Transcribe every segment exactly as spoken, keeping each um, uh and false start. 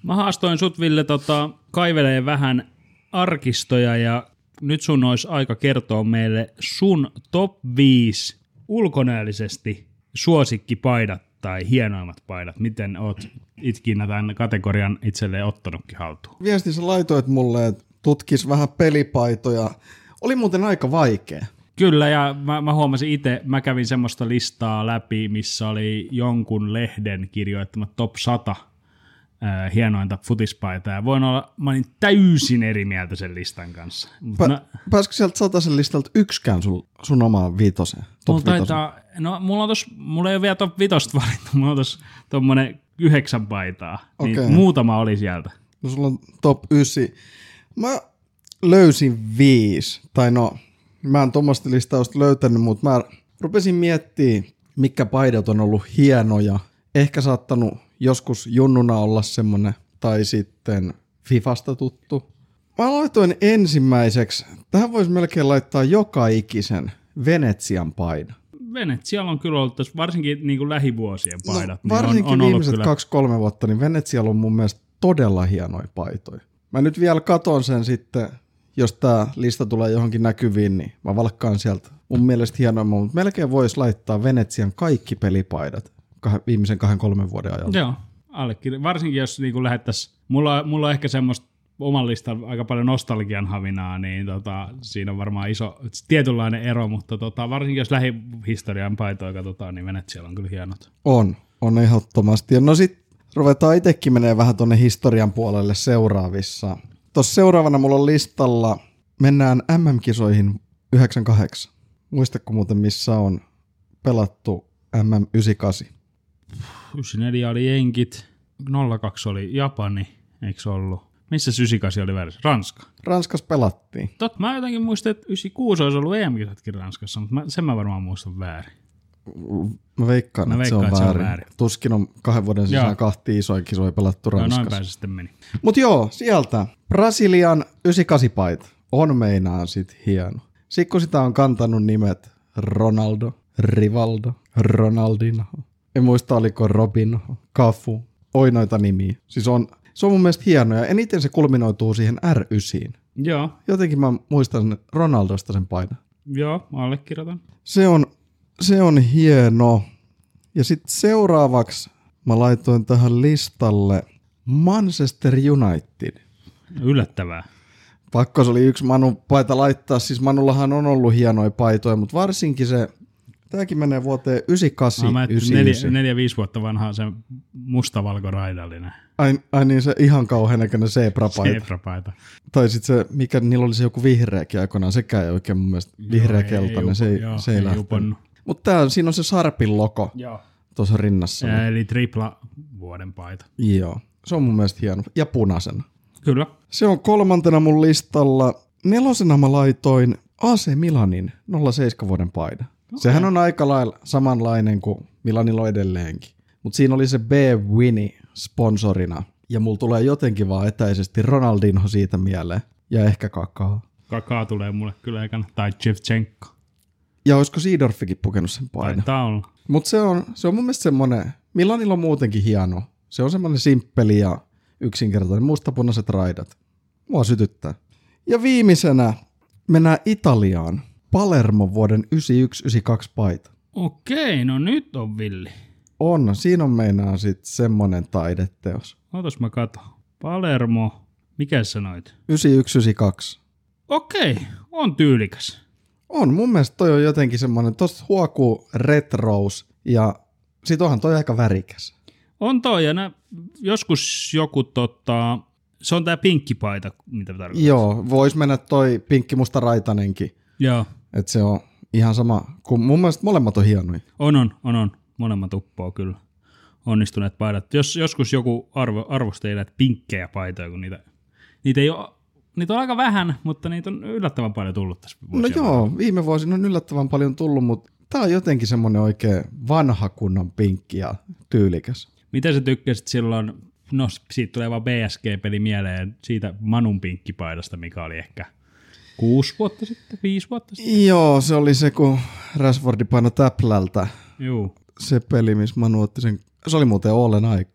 Mä haastoin sut, Ville, tota, kaivelee vähän arkistoja ja nyt sun olisi aika kertoa meille sun top viisi ulkonäöllisesti suosikkipaidat tai hienoimmat paidat. Miten oot itkinä tämän kategorian itselleen ottanutkin haltuun? Viestissä laitoit mulle, että tutkis vähän pelipaitoja. Oli muuten aika vaikea. Kyllä, ja mä, mä huomasin itse, mä kävin semmoista listaa läpi, missä oli jonkun lehden kirjoittamat top sata ää, hienointa futispaitaa. Ja voin olla, mä olin täysin eri mieltä sen listan kanssa. Pä, mä, pääsikö sieltä sataisen listalta yksikään sun, sun omaan viitoseen? Mulla, taitaa, no, mulla, on tos, mulla ei ole vielä top vitosta valittu, mulla on tuossa tommonen yhdeksän paitaa, niin okay. Muutama oli sieltä. No sulla on top ysi. Mä löysin viisi, tai no, mä en tuommoista listausta löytänyt, mutta mä rupesin miettimään, mitkä paidat on ollut hienoja. Ehkä saattanut joskus junnuna olla semmonen, tai sitten Fifasta tuttu. Mä laitoin ensimmäiseksi, tähän voisi melkein laittaa joka ikisen Venetsian paidan. Venetsialla on kyllä ollut tässä, varsinkin niin kuin lähivuosien paidat. No, varsinkin niin on, on viimeiset kaksi kolme vuotta, niin Venetsialla on mun mielestä todella hienoja paitoja. Mä nyt vielä katon sen sitten, jos tää lista tulee johonkin näkyviin, niin mä valkkaan sieltä mun mielestä hienoimman, mutta melkein voisi laittaa Venetsian kaikki pelipaidat viimeisen kahden kolmen vuoden ajan. Joo, allekirjoitan. Varsinkin jos niin lähettäisiin, mulla, mulla on ehkä semmoista oman listan aika paljon nostalgian havinaa, niin tota, siinä on varmaan iso tietynlainen ero, mutta tota, varsinkin jos lähihistorian paitoja katsotaan, niin Venetsialla on kyllä hienot. On, on ehdottomasti. No sit ruvetaan itsekin menee vähän tuonne historian puolelle seuraavissa. Tuossa seuraavana mulla on listalla, mennään M M-kisoihin yhdeksänkymmentäkahdeksan. Muistatko muuten, missä on pelattu M M yhdeksänkymmentäkahdeksan? yhdeksänkymmentäneljä oli jenkit, nolla kaksi oli Japani, eikö ollut? Missä yhdeksänkymmentäkahdeksan oli väärässä? Ranska. Ranskassa pelattiin. Totta, mä jotenkin muistin, että yhdeksänkymmentäkuusi olisi ollut E M-kisatkin Ranskassa, mutta mä, sen mä varmaan muistan väärin. Mä veikkaan, mä että, veikkaan, se, on että se on väärin. Tuskin on kahden vuoden sisään joo. kahti isoja kisoja pelattu Ranskassa. No noin päin se sitten meni. Mut joo, sieltä. Brasilian yhdeksänkymmentäkahdeksan paita on meinaan sit hieno. Sitten kun sitä on kantanut nimet Ronaldo, Rivaldo, Ronaldinho. En muista oliko Robinho, Cafu. Oi noita nimiä. Siis on, se on mun mielestä hieno ja eniten se kulminoituu siihen R yhdeksään. Joo. Jotenkin mä muistan Ronaldosta sen paidan. Joo, allekirjoitan. Se on, se on hieno. Ja sitten seuraavaksi mä laitoin tähän listalle Manchester United. Yllättävää. Pakko se oli yksi Manu paita laittaa. Siis Manullahan on ollut hienoja paitoja, mutta varsinkin se, tämäkin menee vuoteen yhdeksänkymmentäkahdeksan yhdeksänkymmentäyhdeksän. Neljä, neljä viisi vuotta vanha se mustavalkoraidallinen. Ai, ai niin, se ihan kauhean näköinen zebrapaita. Zebrapaita. Tai sitten se, mikä niillä oli se joku vihreäkin aikoinaan, sekään ei oikein mun mielestä vihreä-keltainen, ei, se ei, joo, se ei, ei lähtenyt. Mutta siinä on se Sharpin logo tuossa rinnassa. Ja, eli tripla vuoden paita. Joo, se on mun mielestä hieno. Ja punaisena. Kyllä. Se on kolmantena mun listalla. Nelosena mä laitoin A C Milanin nolla seitsemän vuoden paida. Okay. Sehän on aika lailla samanlainen kuin Milanilla on edelleenkin. Mutta siinä oli se B. Winnie sponsorina. Ja mulla tulee jotenkin vaan etäisesti Ronaldinho siitä mieleen. Ja ehkä Kakaa. Kakaa tulee mulle kyllä ekana. Tai Shevchenko. Ja olisiko Seedorfikin pukenut sen paidan? Taitaa olla. Mutta se on, se on mun mielestä semmonen, Milanilla on muutenkin hieno. Se on semmonen simppeli ja yksinkertainen mustapunaiset raidat. Mua sytyttää. Ja viimeisenä mennään Italiaan. Palermo vuoden yhdeksänkymmentäyksi yhdeksänkymmentäkaksi paita. Okei, no nyt on villi. On, siinä on meinaa sit semmonen taideteos. Otas mä kato. Palermo, mikä sanoit? yhdeksänkymmentäyksi yhdeksänkymmentäkaksi. Okei, on tyylikäs. On, mun mielestä toi on jotenkin semmonen, tosta huokuu retrous ja sit onhan toi aika värikäs. On toi, ja nä, joskus joku tota, se on tää pinkkipaita, mitä tarkoittaa. Joo, vois mennä toi pinkki musta raitanenkin. Joo. Et se on ihan sama, kun mun mielestä molemmat on hienoja. On, on, on, on. Molemmat uppoo kyllä. Onnistuneet paidat. Jos joskus joku arvo, arvosteli näitä pinkkejä paitoja, kun niitä, niitä ei ole, niitä on aika vähän, mutta niitä on yllättävän paljon tullut tässä vuosina. No joo, viime vuosina on yllättävän paljon tullut, mutta tää on jotenkin semmonen oikein vanha kunnon pinkki ja tyylikäs. Mitä sä tykkäsit silloin, no siitä tulee vaan B S G-peli mieleen, siitä Manun pinkkipaidasta, mikä oli ehkä kuusi vuotta sitten, viisi vuotta sitten? Joo, se oli se, kun Rashfordi painoi täplältä. Juu. Se peli, missä Manu otti sen, se oli muuten Oolen aikaa.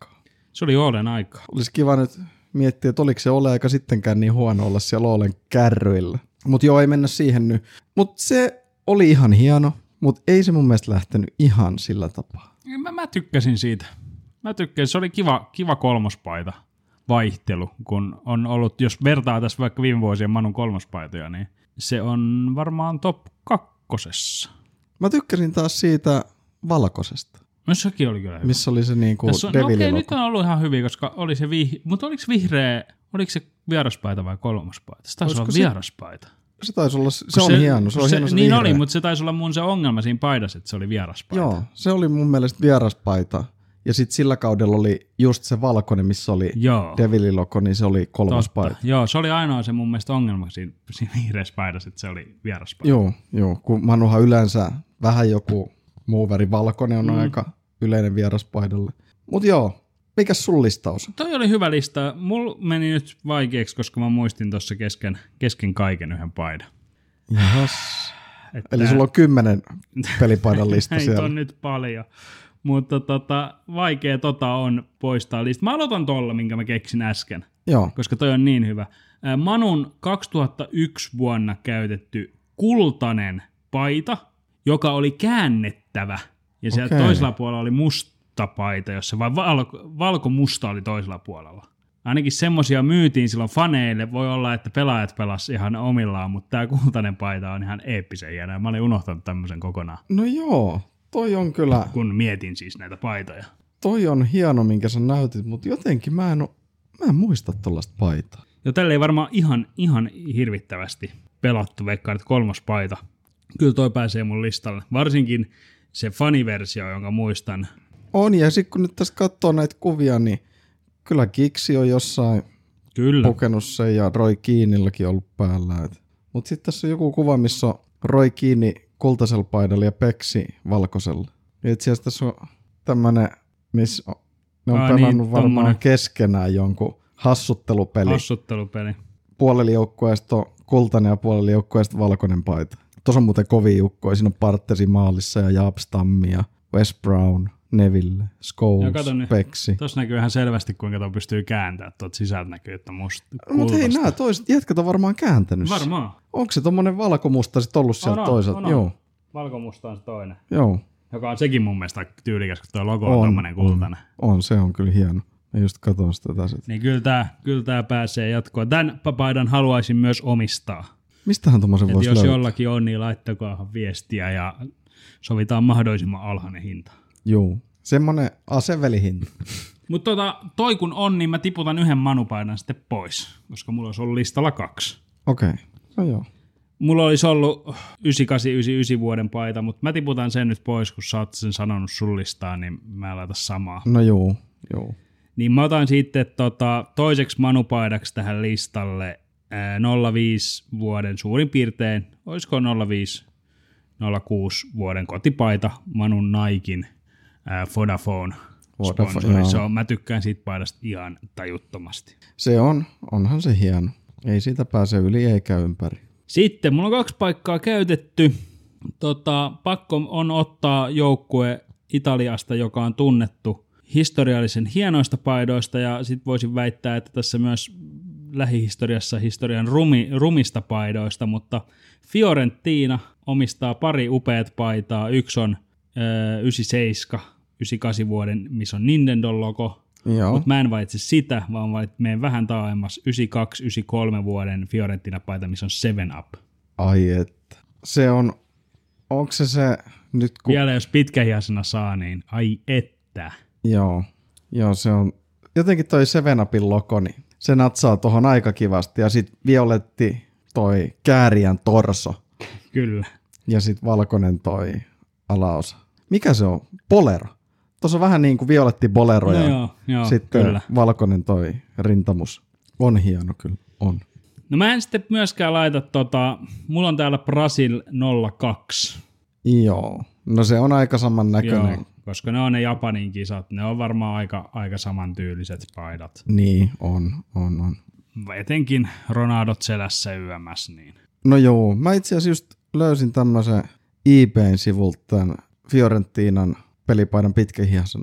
Se oli Oolen aikaa. Olisi kiva nyt miettiä, että oliko se Ole aika sittenkään niin huono olla siellä Oolen kärryillä. Mutta joo, ei mennä siihen nyt. Mutta se oli ihan hieno, mutta ei se mun mielestä lähtenyt ihan sillä tapaa. Mä, mä tykkäsin siitä. Mä tykkäsin. Se oli kiva, kiva kolmospaita vaihtelu, kun on ollut, jos vertaa tässä vaikka viime vuosien Manun kolmospaitoja, niin se on varmaan top kakkosessa. Mä tykkäsin taas siitä valkoisesta. No sekin oli kyllä hyvä. Missä oli se niinku Devil-logo. No okei, nyt on ollut ihan hyvin, koska oli se vih... Mutta oliko vihreä, oliko se vieraspaita vai kolmospaita? Se taisi Olisiko olla se... vieraspaita. Se taisi olla, se, se on hieno, se on se, hieno se Niin vihreä. oli, mutta se taisi olla mun se ongelma siinä paidassa, että se oli vieraspaita. Joo, se oli mun mielestä vieraspaita. Ja sitten sillä kaudella oli just se valkoinen, missä oli Devil-logo, niin se oli kolmas paita. Joo, se oli ainoa se mun mielestä ongelma siinä, siinä vihreässä paidassa, että se oli vieraspaita. Joo, joo, kun Manuhan yleensä vähän joku muu väri valkoinen on mm. aika yleinen vieraspaidalle. Mutta joo, mikäs sun listaus? Toi oli hyvä lista. Mulla meni nyt vaikeaksi, koska mä muistin tuossa kesken, kesken kaiken yhden paidan. Jahas. Että... Eli sulla on kymmenen pelipaidan lista ei siellä. Ei on nyt paljon. Mutta tota, vaikea tota on poistaa lista. Mä aloitan tolla, minkä mä keksin äsken, Joo. koska toi on niin hyvä. Manun kaksituhattayksi vuonna käytetty kultainen paita, joka oli käännettävä. Ja siellä okay. toisella puolella oli musta paita, jossa vain valko, valko-musta oli toisella puolella. Ainakin semmosia myytiin silloin faneille. Voi olla, että pelaajat pelas ihan omillaan, mutta tää kultainen paita on ihan eeppisen hieno. Mä olin unohtanut tämmöisen kokonaan. No joo, toi on kyllä... Kun mietin siis näitä paitoja. Toi on hieno, minkä sä näytit, mutta jotenkin mä en, oo, mä en muista tollaista paitaa. Jo tällä ei varmaan ihan, ihan hirvittävästi pelattu, veikkaan, että kolmas paita. Kyllä toi pääsee mun listalle. Varsinkin se faniversio, jonka muistan. On, ja sitten kun nyt tässä katsoo näitä kuvia, niin kyllä Kiksi on jossain kyllä. Pukenut sen ja Roy Keaneillakin ollut päällä. Mutta sitten tässä on joku kuva, missä on Roy Keane kultaisella paidalla ja Peksi valkoisella. Ja itse asiassa tässä on tämmöinen, missä ne on Aa, pelannut niin, varmaan tommonen. Keskenään jonkun hassuttelupeli. Hassuttelupeli. Puolella joukkueesta on kultainen ja puolella joukkueesta valkoinen paita. Tuossa on muuten kovia joukkoja. Siinä on Partesi maalissa ja Jaap Stammi ja Wes Brown, Neville, Scholes, Peksi. Tuossa näkyy ihan selvästi, kuinka tuo pystyy kääntämään. Tuolta sisältä näkyy, että musta kultaista. Mutta hei, nämä toiset jätkät on varmaan kääntänyt. Varmaan. Onko se tommonen valkomusta sitten ollut sieltä toisaalta? Joo. Valkomusta on se toinen. Joo. Joka on sekin mun mielestä tyylikäs, kun tuo logo on, on tommonen kultainen. On, on, se on kyllä hieno. Mä just katon sitä tässä. Niin kyllä tää, kyllä tää pääsee jatkoon. Tän paidan haluaisin myös omistaa. Mistähän tommosen voisi jos löytää? Jollakin on, niin laittakohan viestiä ja sovitaan mahdollisimman alhainen hinta. Joo, semmonen asevelihinta. Mutta tota, toi kun on, niin mä tiputan yhden manupaidan sitten pois, koska mulla olisi ollut listalla kaksi. Okei, okay. No joo. Mulla olisi ollut yhdeksänkymmentäkahdeksan yhdeksänkymmentäyhdeksän vuoden paita, mutta mä tiputan sen nyt pois, kun sä oot sen sanonut sun listaan, niin mä en laita samaa. No joo, joo. Niin mä otan sitten tota, toiseksi manupaidaksi tähän listalle ää, nolla viisi vuoden suurin piirtein, olisiko nolla viisi nolla kuusi vuoden kotipaita, Manun Naikin ää, Vodafone sponsori. Se on, mä tykkään siitä paidasta ihan tajuttomasti. Se on, onhan se hieno. Ei siitä pääse yli eikä ympäri. Sitten mulla on kaksi paikkaa käytetty. Tota, pakko on ottaa joukkue Italiasta, joka on tunnettu historiallisen hienoista paidoista, ja sitten voisin väittää, että tässä myös lähihistoriassa historian rumi, rumista paidoista, mutta Fiorentina omistaa pari upeat paitaa. Yksi on ö, yhdeksänkymmentäseitsemän yhdeksänkymmentäkahdeksan vuoden, missä on Nintendo-logo, mutta mä en valitse sitä, vaan valitse meidän vähän taaemmas yhdeksänkymmentäkaksi yhdeksänkymmentäkolme vuoden Fiorentina-paita, missä on seven up. Ai että. Se on, onko se se nyt kun... Vielä jos pitkähiäisenä saa, niin ai että. Joo, joo, se on jotenkin toi seven upin logo, niin se natsaa tohon aika kivasti, ja sit violetti toi kääriän torso. Kyllä. Ja sit valkoinen toi alaosa. Mikä se on? Bolero. Tuossa on vähän niin kuin violetti bolero, no ja joo, joo, sitten kyllä. Valkoinen toi rintamus. On hieno kyllä, on. No mä en sitten myöskään laita tota, mulla on täällä Brasil nolla kaksi. Joo, no se on aika saman näköinen. Joo, koska ne on ne Japanin kisat, ne on varmaan aika, aika samantyyliset paidat. Niin, on, on, on. Etenkin Ronaldot selässä yömässä. Niin. No joo, mä itse asiassa just löysin tämmöisen eBayn sivulta tämän Fiorentinan pelipaidan pitkähiasena.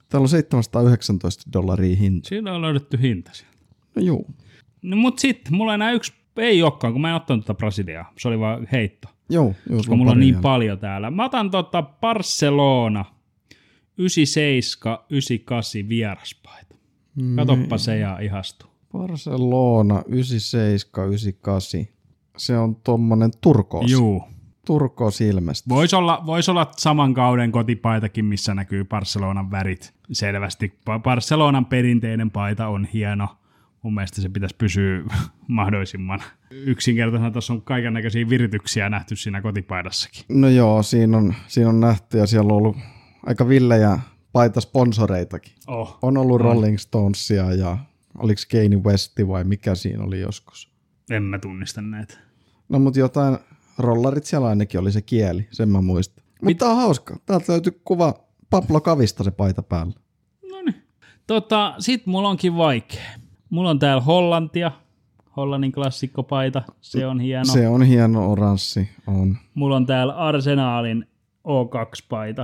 Täällä on seitsemänsataayhdeksäntoista dollaria hinta. Siinä on löydetty hinta sieltä. No juu. No mut sit, mulla enää yksi, ei olekaan, kun mä en ottanut tota Brasiliaa. Se oli vaan heitto. Joo, joo. Koska mulla on niin paljon täällä. Mä otan tota Barcelona yhdeksänkymmentäseitsemän yhdeksänkymmentäkahdeksan vieraspaita. Katoppa se ja ihastu. Barcelona yhdeksänkymmentäseitsemän yhdeksänkymmentäkahdeksan. Se on tommonen turkoos. Juu. Turkoos ilmeisesti. Voisi olla, vois olla saman kauden kotipaitakin, missä näkyy Barcelonan värit selvästi. Barcelonan perinteinen paita on hieno. Mun mielestä se pitäisi pysyä mahdollisimman yksinkertaisena. Tuossa on kaikennäköisiä virityksiä nähty siinä kotipaidassakin. No joo, siinä on, siinä on nähty ja siellä on ollut aika villejä paitasponsoreitakin. Oh. On ollut Rolling Stonesia ja oliko Kanye Westi vai mikä siinä oli joskus? En mä tunnista näitä. No mutta jotain, rollarit siellä ainakin oli se kieli, sen mä muistan. Mutta tää on hauska. Täältä löytyy kuva Pablo Cavista se paita päällä. Noniin. Tota, sit mulla onkin vaikea. Mulla on täällä Hollantia, Hollannin klassikkopaita, se on hieno. Se on hieno oranssi, on. Mulla on täällä Arsenalin O kaksi paita.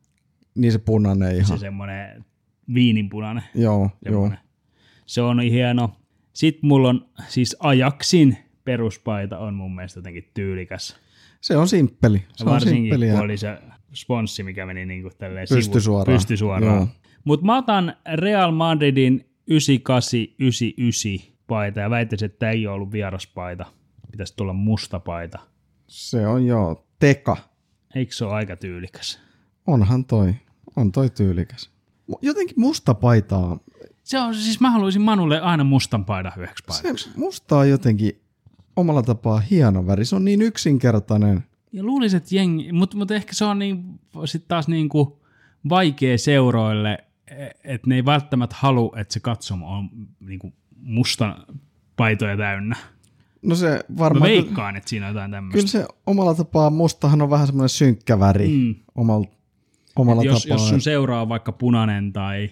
Niin se punainen ihan. Se semmonen viininpunainen. Joo, joo. Se on hieno. Sitten mulla on siis Ajaxin peruspaita on mun mielestä jotenkin tyylikäs. Se on simppeli. Se ja varsinkin on simppeli, kun oli se sponssi, mikä meni niinku tälleen pystysuoraan. Pystysuoraan. Mutta mä otan Real Madridin yhdeksänkymmentäkahdeksan yhdeksänkymmentäyhdeksän paita ja väittäisin, että tämä ei ole ollut vieraspaita. Pitäisi tulla musta paita. Se on joo, teka. Eikö se ole aika tyylikäs? Onhan toi, on toi tyylikäs. Jotenkin musta paitaa. Se on, siis mä haluaisin Manulle aina mustan paidan yhdeksi paikaksi. Se musta on jotenkin omalla tapaa hieno väri. Se on niin yksinkertainen. Ja luulisin, että jengi, mutta mut ehkä se on niin, sit taas niinku vaikea seuroille, että ne ei välttämättä halua, että se katsomo on niinku mustan paitoja täynnä. No se varmaan. Mä veikkaan, että siinä on jotain tämmöistä. Kyllä se omalla tapaa mustahan on vähän semmoinen synkkä väri mm. omalla, omalla jos, tapaa. Jos sun seuraa on vaikka punainen tai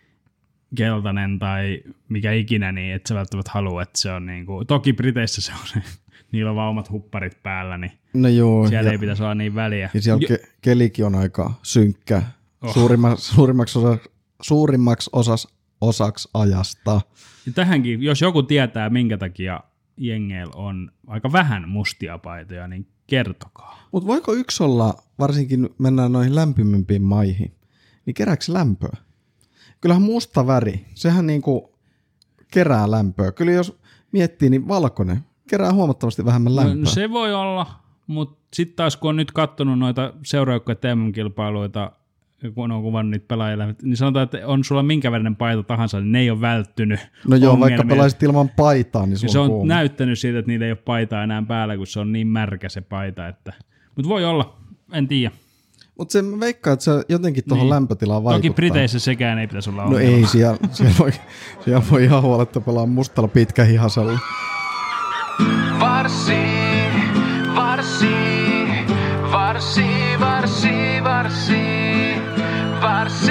keltainen tai mikä ikinä, niin et sä välttämättä halua, että se on niinku, toki Briteissä se on, niillä on vaan omat hupparit päällä, niin no joo, siellä ja, ei pitäisi olla niin väliä. Ja siellä jo- ke- kelikin on aika synkkä oh. suurimmaksi, suurimmaksi, osa, suurimmaksi osas, osaksi ajasta. Ja tähänkin, jos joku tietää, minkä takia jengeillä on aika vähän mustia paitoja, niin kertokaa. Mutta voiko yksi olla, varsinkin mennään noihin lämpimimpiin maihin, niin kerääkö lämpöä? Kyllähän musta väri, sehän niinku kerää lämpöä. Kyllä jos miettii, niin valkoinen kerää huomattavasti vähemmän lämpöä. No, se voi olla, mutta sitten taas kun on nyt katsonut noita seurajoukkojen M M-kilpailuita, kun on kuvannut niitä pelaajia, niin sanotaan, että on sulla minkä värinen paita tahansa, niin ne ei ole välttynyt. No joo, vaikka pelaisit ilman paitaa, niin sulla se on kuuma. näyttänyt siitä, että niillä ei ole paitaa enää päällä, kun se on niin märkä se paita. Että... Mutta voi olla, en tiedä. Mutta se veikkaa, että se jotenkin tuohon niin. lämpötilaan vaikuttaa. Toki Briteissä sekään ei pitäisi olla No ongelma. ei, siellä, siellä, voi, siellä voi ihan huoletta pelaa mustalla pitkähihasella. Varsi, varsi, varsi, varsi, varsi, varsi,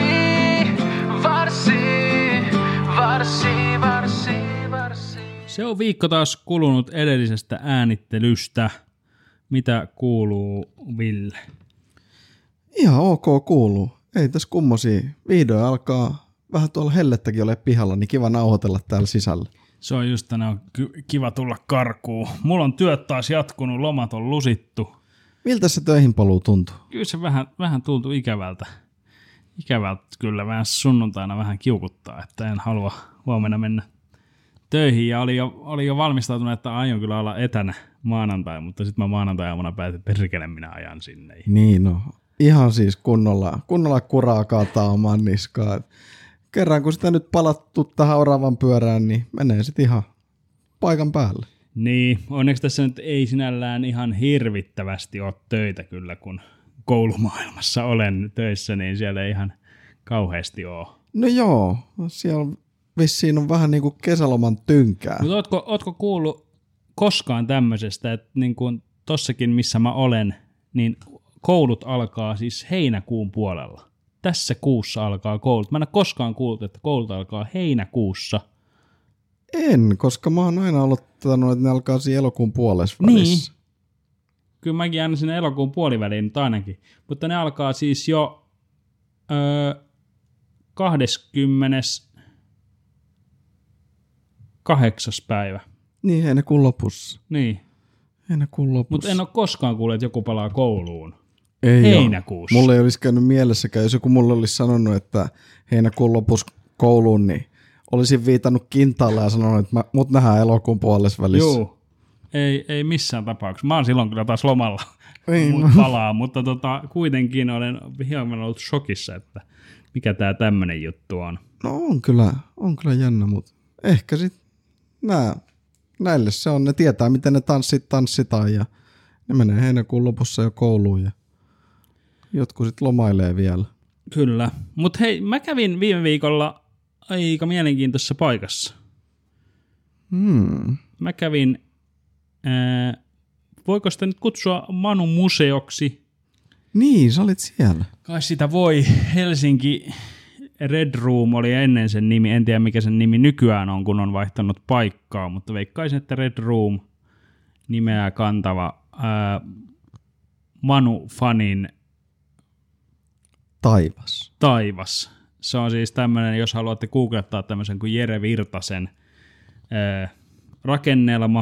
varsi, varsi, varsi, varsi. Se on viikko taas kulunut edellisestä äänittelystä. Mitä kuuluu, Ville? Ihan ok kuuluu. Ei tässä kummosia. Vihdoin alkaa vähän tuolla hellettäkin ole pihalla, niin kiva nauhoitella täällä sisällä. Se on just tänään ky- kiva tulla karkuun. Mulla on työt taas jatkunut, lomat on lusittu. Miltä se töihin paluu tuntuu? Kyllä se vähän, vähän tuntuu ikävältä. Ikävältä kyllä vähän sunnuntaina vähän kiukuttaa, että en halua huomenna mennä töihin. Ja oli jo, oli jo valmistautunut, että aion kyllä olla etänä maanantai, mutta sitten mä maanantai-aamuna päätin, että perkele minä ajan sinne. Niin no, ihan siis kunnolla, kunnolla kuraa kaataa oman niskaan. Kerran kun sitä nyt palattu tähän oravan pyörään, niin menee sitten ihan paikan päälle. Niin, onneksi tässä nyt ei sinällään ihan hirvittävästi ole töitä kyllä, kun koulumaailmassa olen töissä, niin siellä ei ihan kauheasti ole. No joo, siellä vissiin on vähän niin kuin kesäloman tynkää. Mutta ootko, ootko kuullut koskaan tämmöisestä, että niin kuin tossakin missä mä olen, niin koulut alkaa siis heinäkuun puolella. Tässä kuussa alkaa koulut. Mä en ole koskaan kuullut, että koulut alkaa heinäkuussa. En, koska mä oon aina aloittanut, että ne alkaa siinä elokuun puolesvälissä. Niin. Kyllä mäkin aina sinne elokuun puoliväliin nyt ainakin. Mutta ne alkaa siis jo öö, kahdeskymmeneskahdeksas päivä. Niin, heinäkuun lopussa. Niin. Heinäkuun lopussa. Mutta en ole koskaan kuullut, että joku palaa kouluun. Ei heinäkuussa. Ole. Mulla ei olisi käynyt mielessäkään, jos joku mulle olisi sanonut, että heinäkuun lopussa kouluun, niin olisin viitannut kintaalle ja sanonut, että mä, mut nähdään elokuun puolessa välissä. Joo, ei, ei missään tapauksessa. Mä oon silloin kyllä taas lomalla Ei, mut no. palaa, mutta tota, kuitenkin olen hieman ollut shokissa, että mikä tää tämmönen juttu on. No on kyllä, on kyllä jännä, mutta ehkä sit nää, näille se on, ne tietää miten ne tanssit tanssitaan ja ne menee heinäkuun lopussa jo kouluun ja jotkut sit lomailee vielä. Kyllä, mutta hei, mä kävin viime viikolla aika mielenkiintoisessa paikassa. Hmm. Mä kävin, ää, voiko sitä nyt kutsua Manun museoksi? Niin, sä olit siellä. Kai sitä voi. Helsinki Red Room oli ennen sen nimi. En tiedä mikä sen nimi nykyään on, kun on vaihtanut paikkaa, mutta veikkaisin, että Red Room nimeä kantava ää, Manu-fanin Taivas. taivas. Se on siis tämmöinen, jos haluatte googlettaa tämmöisen kuin Jere Virtasen ää, rakennelma,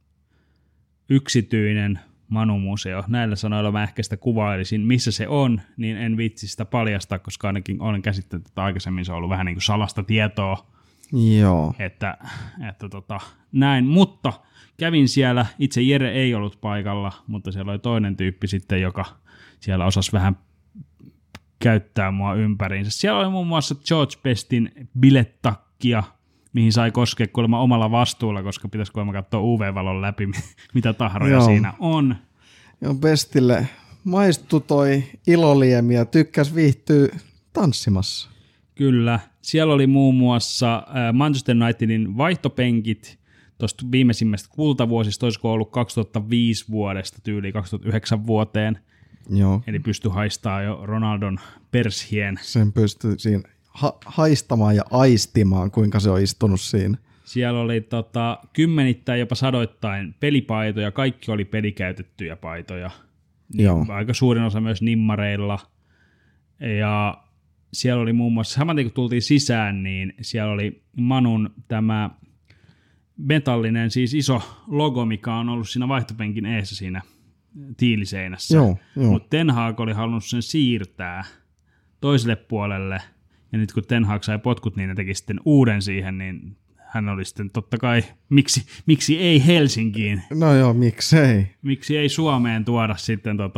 yksityinen Manu-museo. Näillä sanoilla mä ehkä sitä kuvailisin, missä se on, niin en vitsi sitä paljastaa, koska ainakin olen käsittänyt, että aikaisemmin se on ollut vähän niin kuin salasta tietoa, Joo. että, että tota, näin. Mutta kävin siellä, itse Jere ei ollut paikalla, mutta siellä oli toinen tyyppi sitten, joka siellä osasi vähän käyttää mua ympäriinsä. Siellä oli muun muassa George Bestin bilettakkia, mihin sai koskea kuulemma omalla vastuulla, koska pitäisi kuulemma katsoa U V-valon läpi, mitä tahroja Joo. siinä on. Joo, Bestille maistui toi iloliemi ja tykkäs viihtyä tanssimassa. Kyllä. Siellä oli muun muassa äh, Manchester Unitedin vaihtopenkit tuosta viimeisimmästä kultavuosista, olisiko ollut kaksituhattaviisi vuodesta tyyliin kaksituhattayhdeksän vuoteen. Joo. Eli pystyi haistaa jo Ronaldon pershien. Sen pystyy siinä ha- haistamaan ja aistimaan, kuinka se on istunut siinä. Siellä oli tota, kymmenittäin, jopa sadoittain pelipaitoja. Kaikki oli pelikäytettyjä paitoja. Joo. Aika suurin osa myös nimmareilla. Ja siellä oli muun muassa, saman kun tultiin sisään, niin siellä oli Manun tämä metallinen, siis iso logo, mikä on ollut siinä vaihtopenkin eessä siinä tiiliseinässä. Joo, joo. Mutta Ten Hag oli halunnut sen siirtää toiselle puolelle, ja nyt kun Ten Hag sai potkut, niin ne teki sitten uuden siihen, niin hän oli sitten totta kai, miksi, miksi ei Helsinkiin, No joo, miksei. miksi ei Suomeen tuoda sitten tota...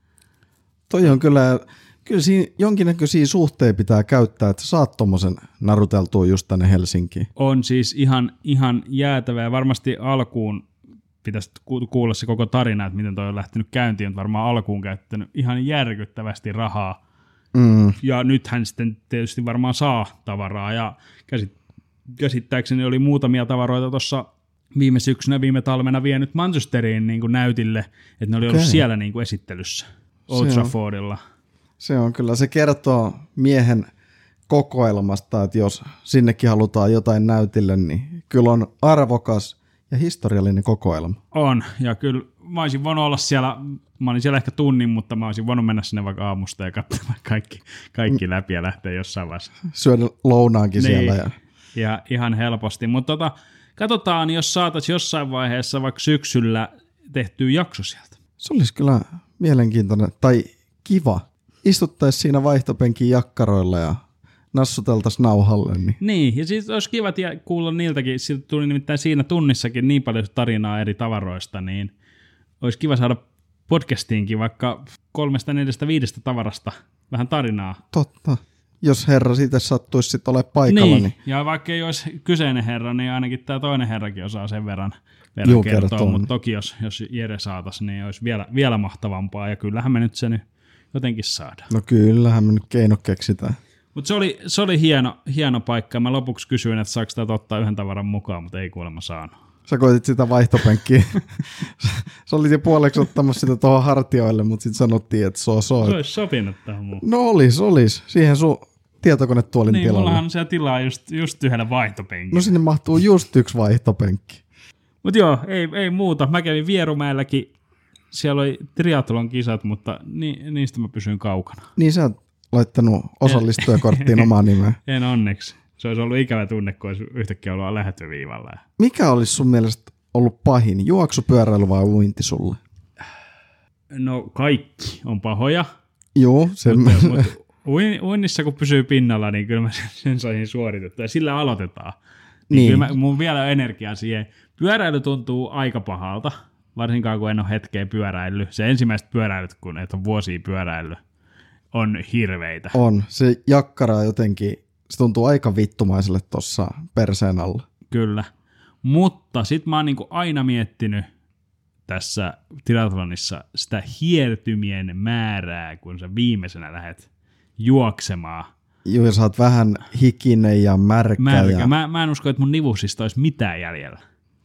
Toi on kyllä, kyllä siinä jonkinnäköisiä suhteita pitää käyttää, että saat tommosen naruteltua just tänne Helsinkiin. On siis ihan, ihan jäätävää. Varmasti alkuun pitäisi ku- kuulla se koko tarina, että miten toi on lähtenyt käyntiin. On varmaan alkuun käyttänyt ihan järkyttävästi rahaa. Mm. Ja nyt hän sitten tietysti varmaan saa tavaraa. Ja käsit- käsittääkseni oli muutamia tavaroita tuossa viime syksynä, viime talvena vienyt Manchesteriin niin kuin näytille, että ne oli ollut Okei. siellä niin kuin esittelyssä Old Se on. Traffordilla. Se on kyllä, se kertoo miehen kokoelmasta, että jos sinnekin halutaan jotain näytille, niin kyllä on arvokas ja historiallinen kokoelma. On, ja kyllä mä olisin voinut olla siellä, mä olin siellä ehkä tunnin, mutta mä olisin voinut mennä sinne vaikka aamusta ja katsomaan kaikki, kaikki läpi ja lähteä jossain vaiheessa. Syödä lounaankin Niin. siellä. Ja... Ja ihan helposti, mutta tota, katsotaan, jos saataisiin jossain vaiheessa vaikka syksyllä tehtyä jakso sieltä. Se olisi kyllä mielenkiintoinen, tai kiva. Istuttaisiin siinä vaihtopenkin jakkaroilla ja nassuteltaisiin nauhalle. Niin. Niin, ja siis olisi kiva tie- kuulla niiltäkin, siitä tuli nimittäin siinä tunnissakin niin paljon tarinaa eri tavaroista, niin olisi kiva saada podcastiinkin vaikka kolmesta, neljästä, viidestä tavarasta vähän tarinaa. Totta. Jos herra siitä sattuisi sitten olemaan paikalla, Niin, niin, ja vaikka ei olisi kyseinen herra, niin ainakin tämä toinen herrakin osaa sen verran, verran Juu, kertoa, kertoo. mutta toki jos, jos Jere saataisiin, niin olisi vielä, vielä mahtavampaa, ja kyllähän me nyt se nyt jotenkin saadaan. no kyllähän me nyt keino keksitään. Mutta se oli, se oli hieno, hieno paikka, ja mä lopuksi kysyin, että saako tätä ottaa yhden tavaran mukaan, mutta ei kuulemma saanut. Sä koitit sitä vaihtopenkkiä. Sä olit jo puoleksi ottamassa sitä tuohon hartioille, mutta sitten sanottiin, että se on so. Se olisi sopinut tähän muuhun. No olis, olis. Siihen sun tietokonetuolin Niin, tilalle. mullahan on siellä tilaa just, just yhdellä vaihtopenkillä. No sinne mahtuu just yksi vaihtopenkki. Mutta joo, ei, ei muuta. Mä kävin Vierumäelläkin. Siellä oli triathlon kisat, mutta ni, niistä mä pysyin kaukana. Niin sä laittanut osallistujakorttiin omaa nimeä? En onneksi. Se olisi ollut ikävä tunne, kun olisi yhtäkkiä ollut lähettöviivalla. Mikä olisi sun mielestä ollut pahin? Juoksu, pyöräily vai uinti sulle? No kaikki on pahoja. Joo. Se mutta, mutta uinnissa kun pysyy pinnalla, niin kyllä mä sen saisin suoritettua. Ja sillä aloitetaan. Niin. Niin. Kyllä mä, mun vielä energiaa siihen. Pyöräily tuntuu aika pahalta, varsinkaan kun en ole hetkeä pyöräillyt. Se ensimmäiset pyöräilyt, kun et ole vuosia pyöräillyt, on hirveitä. On. Se jakkara jotenkin, se tuntuu aika vittumaiselle tuossa perseen alla. Kyllä. Mutta sit mä oon niinku aina miettinyt tässä triathlonissa sitä hiertymien määrää, kun sä viimeisenä lähdet juoksemaan. Joo, ja sä oot vähän hikinen ja märkä. Märkä. Ja... Mä, mä en usko, että mun nivusista olisi mitään jäljellä.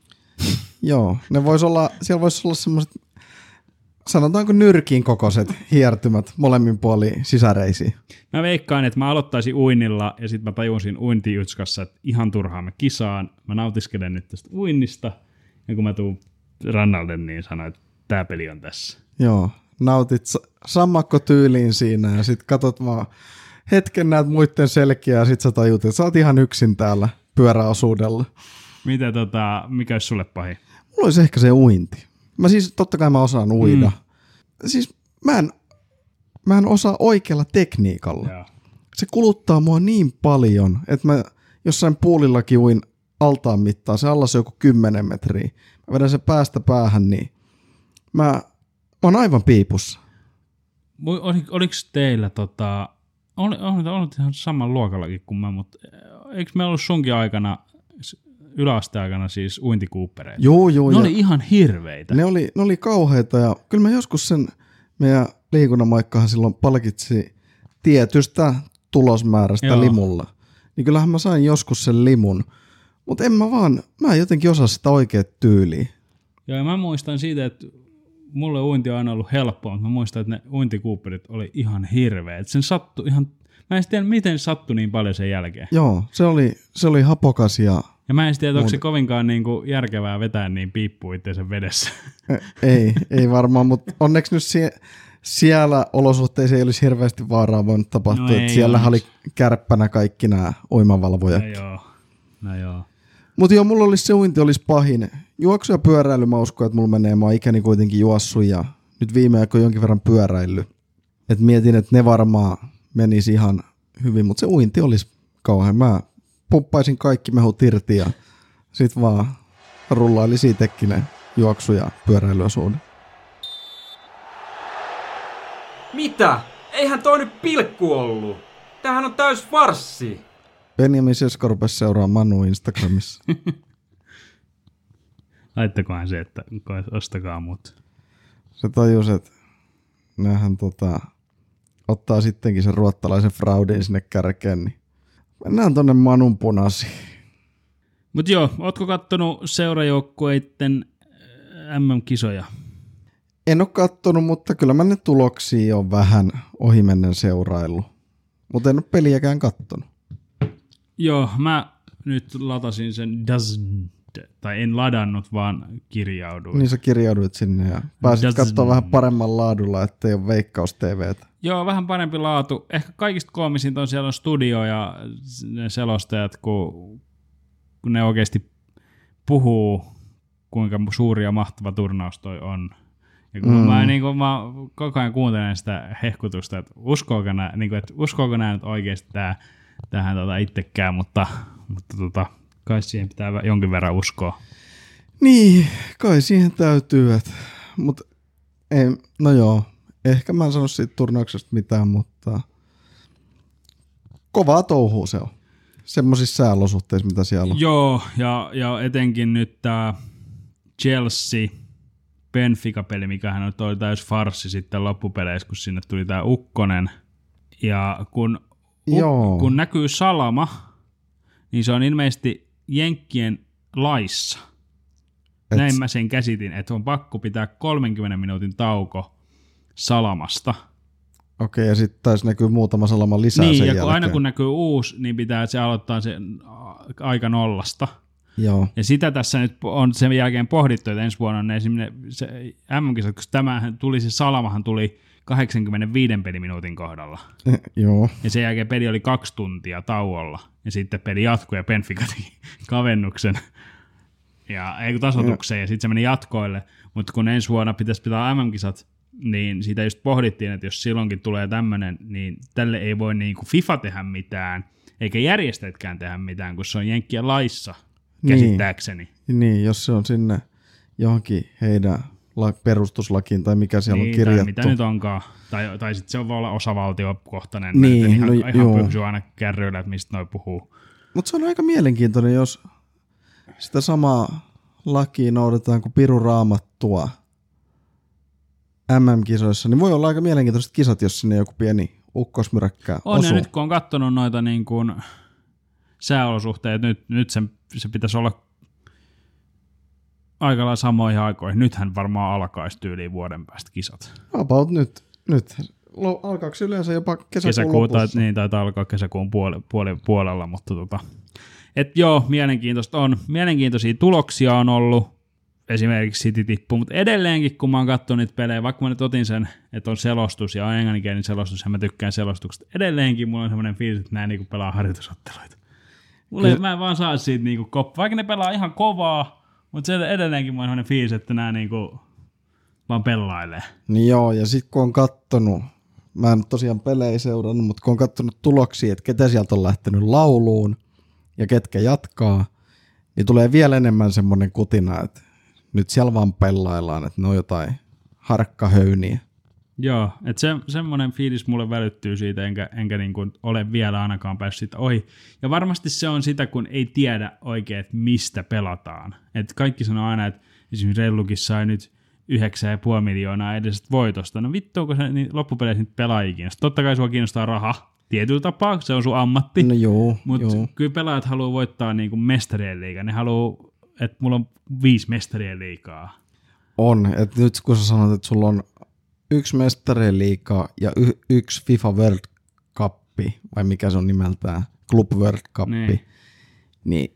Joo, ne vois olla, siellä voisi olla semmoiset, sanotaanko nyrkin kokoiset hiertymät molemmin puolin sisäreisiin. Mä veikkaan, että mä aloittaisin uinnilla ja sitten mä tajusin uintijutskassa, että ihan turhaan me kisaan. Mä nautiskelen nyt tästä uinnista ja kun mä tuun rannalle, niin sanoin, että tää peli on tässä. Joo, nautit sammakko tyyliin siinä ja sit katot vaan hetken näet muiden selkiä ja sit sä tajut, että sä oot ihan yksin täällä pyöräosuudella. Mitä tota, mikä olisi sulle pahin? Mulla olisi ehkä se uinti. Mä siis, totta kai mä osaan uida. Mm. Siis mä en, mä en osaa oikealla tekniikalla. Joo. Se kuluttaa mua niin paljon, että mä jossain puulillakin uin altaan mittaa, se allas joku kymmenen metriä. Mä vedän sen päästä päähän, niin mä, mä oon aivan piipussa. Ol, oliko teillä, tota, oli, oli, oli ihan saman luokallakin kuin mä, mutta eikö meillä ollut sunkin aikana, yläasteaikana siis uintikuuppereita? Joo, joo. Ne oli ihan hirveitä. Ne oli, ne oli kauheita ja kyllä mä joskus sen, meidän liikunnamaikkahan silloin palkitsi tietystä tulosmäärästä Joo. limulla. Niin kyllähän mä sain joskus sen limun, mutta en mä vaan, mä en jotenkin osaa sitä oikeat tyyliä. Joo, ja mä muistan siitä, että mulle uinti on aina ollut helppoa, mutta mä muistan, että ne uintikuupperit oli ihan hirveät. Sen sattui ihan, mä en tiedä miten se sattui niin paljon sen jälkeen. Joo, se oli, se oli hapokas ja... Ja mä en tiedä, onko se kovinkaan niinku järkevää vetää niin piippuu itseensä vedessä. Ei, ei varmaan, mutta onneksi nyt sie, siellä olosuhteissa ei olisi hirveästi vaaraa voinut tapahtua. No että siellä oli kärppänä kaikki nämä uimavalvojat. No joo, no joo. Mutta joo, mulla olisi se uinti olisi pahin. Juoksu ja pyöräily mä uskon, että mulla menee. Mä oon ikäni kuitenkin juossut ja nyt viime aikoina jonkin verran pyöräillyt. Et mietin, että ne varmaan menisi ihan hyvin, mutta se uinti olisi kauhean. Mä pumppaisin kaikki mehut irti ja sit vaan rullaili siitäkin ne juoksu- ja pyöräilyosuuden. Mitä? Eihän toi nyt pilkku ollut. Tämähän on täys farssi. Benjamin Sesko rupesi seuraamaan Manu Instagramissa. Laittakohan se, että ostakaa mut. Se tajusi, että näähän tota, ottaa sittenkin sen ruottalaisen fraudin sinne kärkeen, niin mennään tonne Manun punasiin. Mut joo, ootko kattonut seurajoukkueitten M M-kisoja? En ole kattonut, mutta kyllä mä ne tuloksia on vähän ohimennen seuraillut. Mutta en ole peliäkään kattonut. Joo, mä nyt latasin sen Dazn, tai en ladannut, vaan kirjauduin. Niin sä kirjauduit sinne ja pääsit katsoa vähän paremman laadulla, ettei ole Veikkaus T V:tä. Joo, vähän parempi laatu. Ehkä kaikista koomisinta on siellä on studio ja ne selostajat, kun, kun ne oikeasti puhuu, kuinka suuri ja mahtava turnaus toi on. Ja kun mm. mä, niin kun mä koko ajan kuuntelen sitä hehkutusta, että uskooko nämä, niin kun, että uskooko nämä nyt oikeasti tää, tähän tota itsekään, mutta, mutta tota, kai siihen pitää jonkin verran uskoa. Niin, kai siihen täytyy. Et, mut, ei, no joo, ehkä mä en sano siitä turnauksesta mitään, mutta kovaa touhua se on. Semmoisissa sääolosuhteissa, mitä siellä on. Joo, ja, ja etenkin nyt tämä Chelsea Benfica-peli, mikähän nyt oli täys farssi sitten loppupeleissä, kun sinne tuli tämä ukkonen. Ja kun, u- kun näkyy salama, niin se on ilmeisesti Jenkkien laissa. Et... Näin mä sen käsitin, että on pakko pitää kolmenkymmenen minuutin tauko salamasta. Okei, ja sitten taisi näkyy muutama salama lisää niin, sen ja jälkeen. Aina kun näkyy uusi, niin pitää se aloittaa se aika nollasta. Joo. Ja sitä tässä nyt on sen jälkeen pohdittu, että ensi vuonna on esimerkiksi se M M-kisat, koska tämähän tuli, se Salamahan tuli kahdeksankymmentäviisi peliminuutin kohdalla. Eh, joo. Ja sen jälkeen peli oli kaksi tuntia tauolla. Ja sitten peli jatkui ja Benfica teki kavennuksen ja ei tasoitukseen ja sitten se meni jatkoille. Mutta kun ensi vuonna pitäisi pitää M M-kisat, niin siitä just pohdittiin, että jos silloinkin tulee tämmöinen, niin tälle ei voi niin kuin FIFA tehdä mitään, eikä järjestäjätkään tehdä mitään, kun se on Jenkkien laissa, käsittääkseni. Niin, niin, jos se on sinne johonkin heidän perustuslakiin tai mikä siellä niin, on kirjattu. Tai mitä nyt onkaan. Tai, tai sitten se voi olla osavaltiokohtainen. Niin, ihan, no, ihan pysyy aina kärryillä, että mistä noi puhuu. Mutta se on aika mielenkiintoinen, jos sitä samaa lakia noudatetaan kuin Piru Raamattua M M-kisoissa, niin voi olla aika mielenkiintoiset kisat, jos sinne joku pieni ukkosmyräkkää on, osuu. Ja nyt kun on katsonut noita niin kuin sääolosuhteita, nyt, nyt sen, se pitäisi olla aika lailla samoihin aikoihin. Nythän varmaan alkaisi tyyliin vuoden päästä kisat. About nyt. nyt. Alkaako yleensä jopa kesäkuun Kesäkuun, lopussa? Tai, niin, taitaa alkaa kesäkuun puoli, puoli, puolella, mutta tota, et joo, mielenkiintoista on. Mielenkiintoisia tuloksia on ollut. Esimerkiksi City tippuu, mutta edelleenkin, kun mä oon katsonut niitä pelejä, vaikka mä nyt otin sen, että on selostus ja on englanninkielinen selostus, ja mä tykkään selostuksesta, edelleenkin mulla on semmoinen fiilis, että nää niinku pelaa harjoitusotteluita. Mulle, mä en vaan saa siitä niinku koppa, vaikka ne pelaa ihan kovaa, mutta se edelleenkin mulla on semmoinen fiilis, että nää niinku vaan pelailee. Niin joo, ja sit kun on kattonut, mä en tosiaan pelejä seurannut, mutta kun on kattonut tuloksia, että ketä sieltä on lähtenyt lauluun ja ketkä jatkaa, niin tulee vielä enemmän semmoinen kutina, että nyt siellä vaan pelaillaan, että ne on jotain harkkahöyniä. Joo, että se, semmoinen fiilis mulle välittyy siitä, enkä, enkä niin kuin ole vielä ainakaan päässyt siitä ohi. Ja varmasti se on sitä, kun ei tiedä oikein, että mistä pelataan. Et kaikki sanoo aina, että esimerkiksi Rellukin sai nyt yhdeksän pilkku viisi miljoonaa edestä voitosta. No vittuuko se niin loppupeleissä nyt pelaajia kiinnostaa? Totta kai sua kiinnostaa raha. Tietyllä tapaa, se on sun ammatti. No joo, Mutta joo. kyllä pelaajat haluaa voittaa niin kuin mestarien liigaa. Ne haluaa, että mulla on viisi mestarien liigaa. On, että nyt kun sä sanot, että sulla on yksi mestarien liiga ja y- yksi FIFA World Cup, vai mikä se on nimeltään, Club World Cup, niin. niin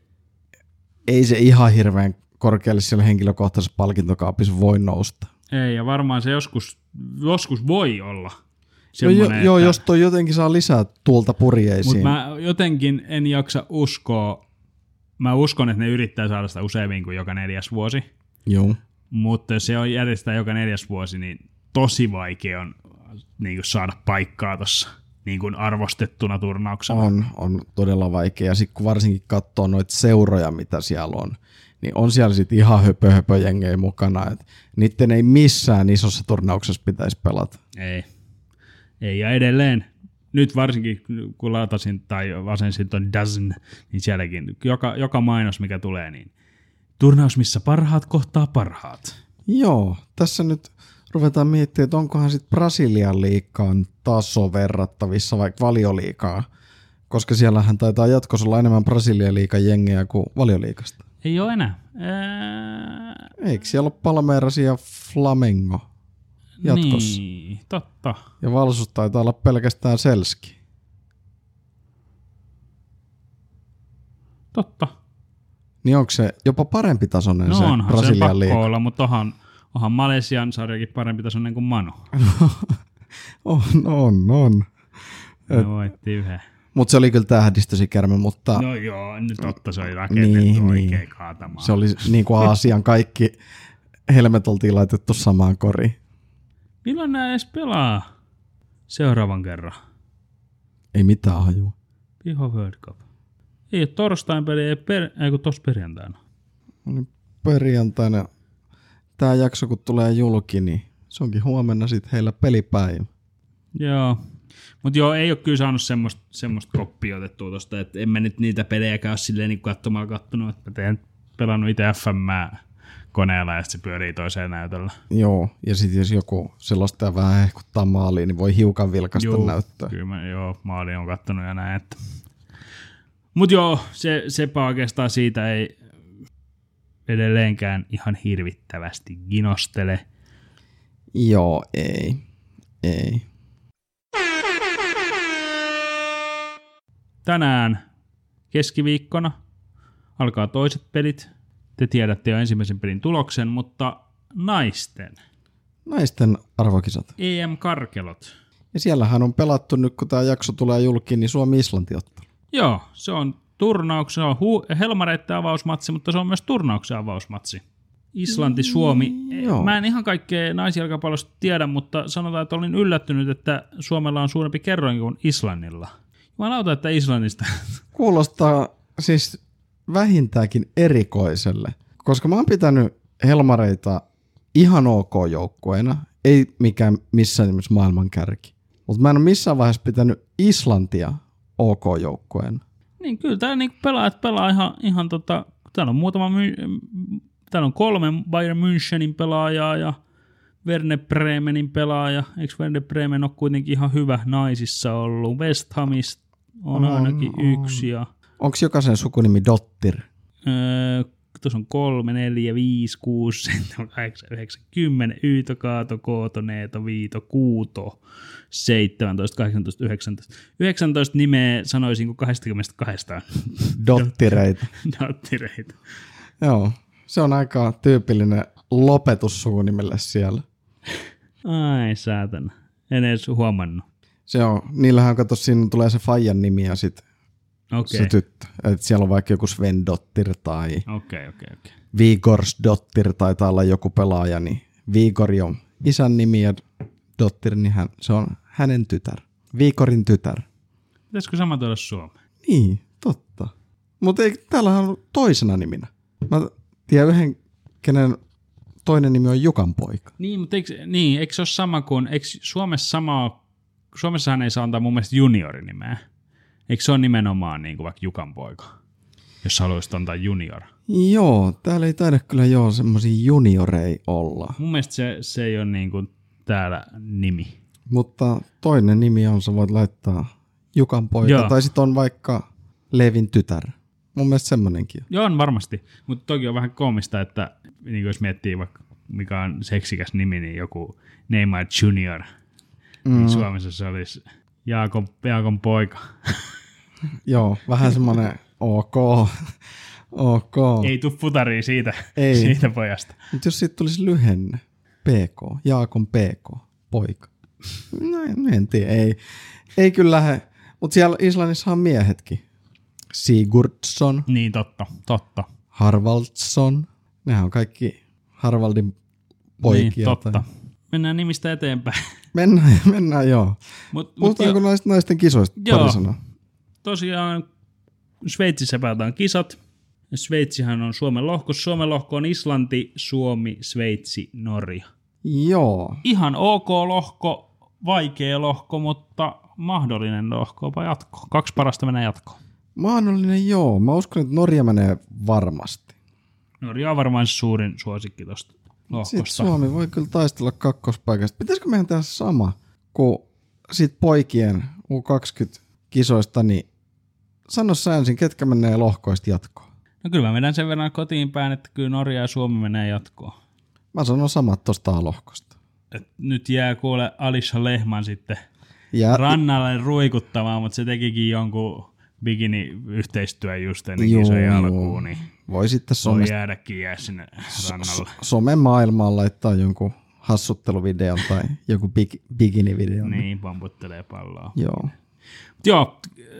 ei se ihan hirveän korkealle siellä henkilökohtaisessa palkintokaapissa voi nousta. Ei, ja varmaan se joskus, joskus voi olla No jo, että, joo, jos toi jotenkin saa lisää tuulta purjeisiin. Mutta mä jotenkin en jaksa uskoa, mä uskon, että ne yrittää saada sitä useammin kuin joka neljäs vuosi. Joo. Mutta jos se on järjestää joka neljäs vuosi, niin tosi vaikea on niin kuin saada paikkaa tuossa niin kuin arvostettuna turnauksena. On, on todella vaikea. Ja sitten kun varsinkin katsoo noita seuroja, mitä siellä on, niin on siellä sitten ihan höpö, höpö jengejä mukana. Et niiden ei missään isossa turnauksessa pitäisi pelata. Ei. Ei, ja edelleen, nyt varsinkin kun latasin tai asensin ton Dazn, niin sielläkin joka, joka mainos, mikä tulee, niin turnaus, missä parhaat kohtaa parhaat. Joo, tässä nyt ruvetaan miettimään, että onkohan sitten Brasilian liigaan taso verrattavissa vaikka Valioliigaa, koska siellähän taitaa jatkossa olla enemmän Brasilian liigan jengejä kuin Valioliigasta. Ei ole enää. Ää... Eikö siellä ole Palmeiras ja Flamengo jatkossa? Niin, totta. Ja Valsus taitaa olla pelkästään Selski. Totta. Niin onko se jopa parempi tasoinen No se onhan se Brasilian pakko liiga? olla, mutta onhan, onhan Malesian sarjakin parempi tasoinen kuin Manu. on, on, on. Me voitti yhden. Mutta se oli kyllä tähdistösikärme, mutta No joo, nyt totta se oli rakennettu Niin, oikein niin. kaatamaan. se oli niin kuin Aasian kaikki helmet oltiin laitettu samaan koriin. Milloin nää edes pelaa seuraavan kerran? Ei mitään hajua. Piho World Cup. Ei ole torstain peli, ei, per, ei kun tossa perjantaina. Oli perjantaina. Tämä jakso kun tulee julki, niin se onkin huomenna sitten heillä pelipäivä. Joo. Mutta joo, ei ole kyllä saanut semmoista, semmoista koppia otettua tosta, että en mä nyt niitä pelejäkään ole silleen niin katsomalla kattonut, että mä teen pelannut itse F M koneella ja sitten se pyörii toiseen näytöllä. Joo, ja sitten jos joku sellaista vähän hehkuttaa maaliin, niin voi hiukan vilkasta Joo, näyttöä. kyllä mä joo, maali on kattonut ja näin. Että. Mut joo, se, sepä oikeastaan siitä ei edelleenkään ihan hirvittävästi ginostele. Joo, ei. Ei. Tänään keskiviikkona alkaa toiset pelit. Te tiedätte jo ensimmäisen pelin tuloksen, mutta naisten Naisten arvokisat. E M-karkelot. Ja siellähän on pelattu nyt, kun tämä jakso tulee julkiin, niin Suomi-Islanti-ottelu. Joo, se on turnauksen, se on hu- Helmareitten avausmatsi, mutta se on myös turnauksen avausmatsi. Islanti-Suomi. Joo. Mä en ihan kaikkea naisjalkapallosta tiedä, mutta sanotaan, että olin yllättynyt, että Suomella on suurempi kerroin kuin Islannilla. Jumalauta, että Islannista. Kuulostaa siis vähintäänkin erikoiselle, koska mä oon pitänyt Helmareita ihan ok joukkueena, ei mikään missään nimessä maailman kärki. Mutta mä en ole missään vaiheessa pitänyt Islantia ok joukkueena. Niin kyllä täällä niinku pelaajat pelaa ihan, ihan tota, täällä on muutama, my, täällä on kolme Bayern Münchenin pelaajaa ja Werder Bremenin pelaaja. Eikö Werder Bremen ole kuitenkin ihan hyvä naisissa ollut? West Hamista on, on ainakin on. yksi. Ja, onko jokaisen sukunimi Dottir? öö, tuossa on kolme, neljä, viisi, kuusi, seitsemän, kahdeksan, yhdeksän, kymmenen, Yyto, Kaato, Kooto, Neeto, Viito, Kuuto, seitsemäntoista, kahdeksantoista, yhdeksäntoista. yhdeksäntoista nimeä sanoisinko kaksikymmentäkaksi. Dottireita. Dottireita. Joo, se on aika tyypillinen lopetus sukunimelle siellä. Ai saatana, en edes huomannut. Se on, niillähän kato, siinä tulee se Fajan nimi ja sit okay. se tyttö. Et siellä on vaikka joku Sven Dottir tai okay, okay, okay. Vigors Dottir taitaa olla joku pelaaja, niin Vigori on isän nimi ja Dottir, niin hän, se on hänen tytär. Vigorin tytär. Pitäisikö sama tuoda Suomeen? Niin, totta. Mutta täällähän on toisena niminä. Mä tiedän yhden, kenen toinen nimi on Jukan poika. Niin, mutta eikö, niin, eikö se ole sama kuin, eikö Suomessa sama, Suomessahan ei saa antaa mun mielestä juniorinimeä. Eikö se ole nimenomaan niin kuin vaikka Jukan poika, jos haluaisit antaa junior? Joo, täällä ei taida kyllä joo semmosia junioreja olla. Mun mielestä se, se ei ole niin kuin täällä nimi. Mutta toinen nimi on, sä voit laittaa Jukan poika, joo. Tai sitten on vaikka Levin tytär. Mun mielestä semmonenkin. Joo, on varmasti, mutta toki on vähän koomista, että niin jos miettii vaikka mikä on seksikäs nimi, niin joku Neymar Junior, mm. niin Suomessa se olisi Jaakon, Jaakon poika. Joo, vähän semmoinen ok. ok. Ei tuu futaria siitä, Ei. siitä pojasta. Mutta jos siitä tulisi lyhenne, P K, Jaakon P K, poika. No en, en tiedä, ei, ei kyllä lähde. Mutta siellä Islannissa on miehetkin. Sigurdsson. Niin, totta, totta. Harvaldsson. Nehän on kaikki Harvaldin poikia. Niin, totta. Tai... Mennään nimistä eteenpäin. Mennään, mennään joo. Mut, Puhutaanko mut naisten, naisten kisoista joo, pari sanaa? Tosiaan Sveitsissä pelataan kisat. Sveitsihän on Suomen lohko. Suomen lohko on Islanti, Suomi, Sveitsi, Norja. Joo. Ihan ok lohko, vaikea lohko, mutta mahdollinen lohko, jopa jatko. Kaksi parasta menee jatkoon. Mahdollinen joo. Mä uskon, että Norja menee varmasti. Norja on varmaan suurin suosikki tuosta lohkosta. Sitten Suomi voi kyllä taistella kakkospaikasta. Pitäisikö meidän tehdä sama kuin sit poikien U kaksikymmentä-kisoista, niin sano sä ensin, ketkä menee lohkoista jatkoon? No kyllä mä menen sen verran kotiin päin, että kyllä Norja ja Suomi menee jatkoon. Mä sanon samat tosta A-lohkosta. Et nyt jää kuule Alisha Lehman sitten Ja, rannalle ruikuttamaan, mutta se tekikin jonkun bikini-yhteistyön just ennen juu, kisojen juu. alkuun, niin voi sitten voi somesta, jäädäkin jää sinne rannalle. somen maailmaan laittaa jonkun hassutteluvideon tai joku bik, bikinivideon. Niin, pamputtelee palloa. Joo. Joo,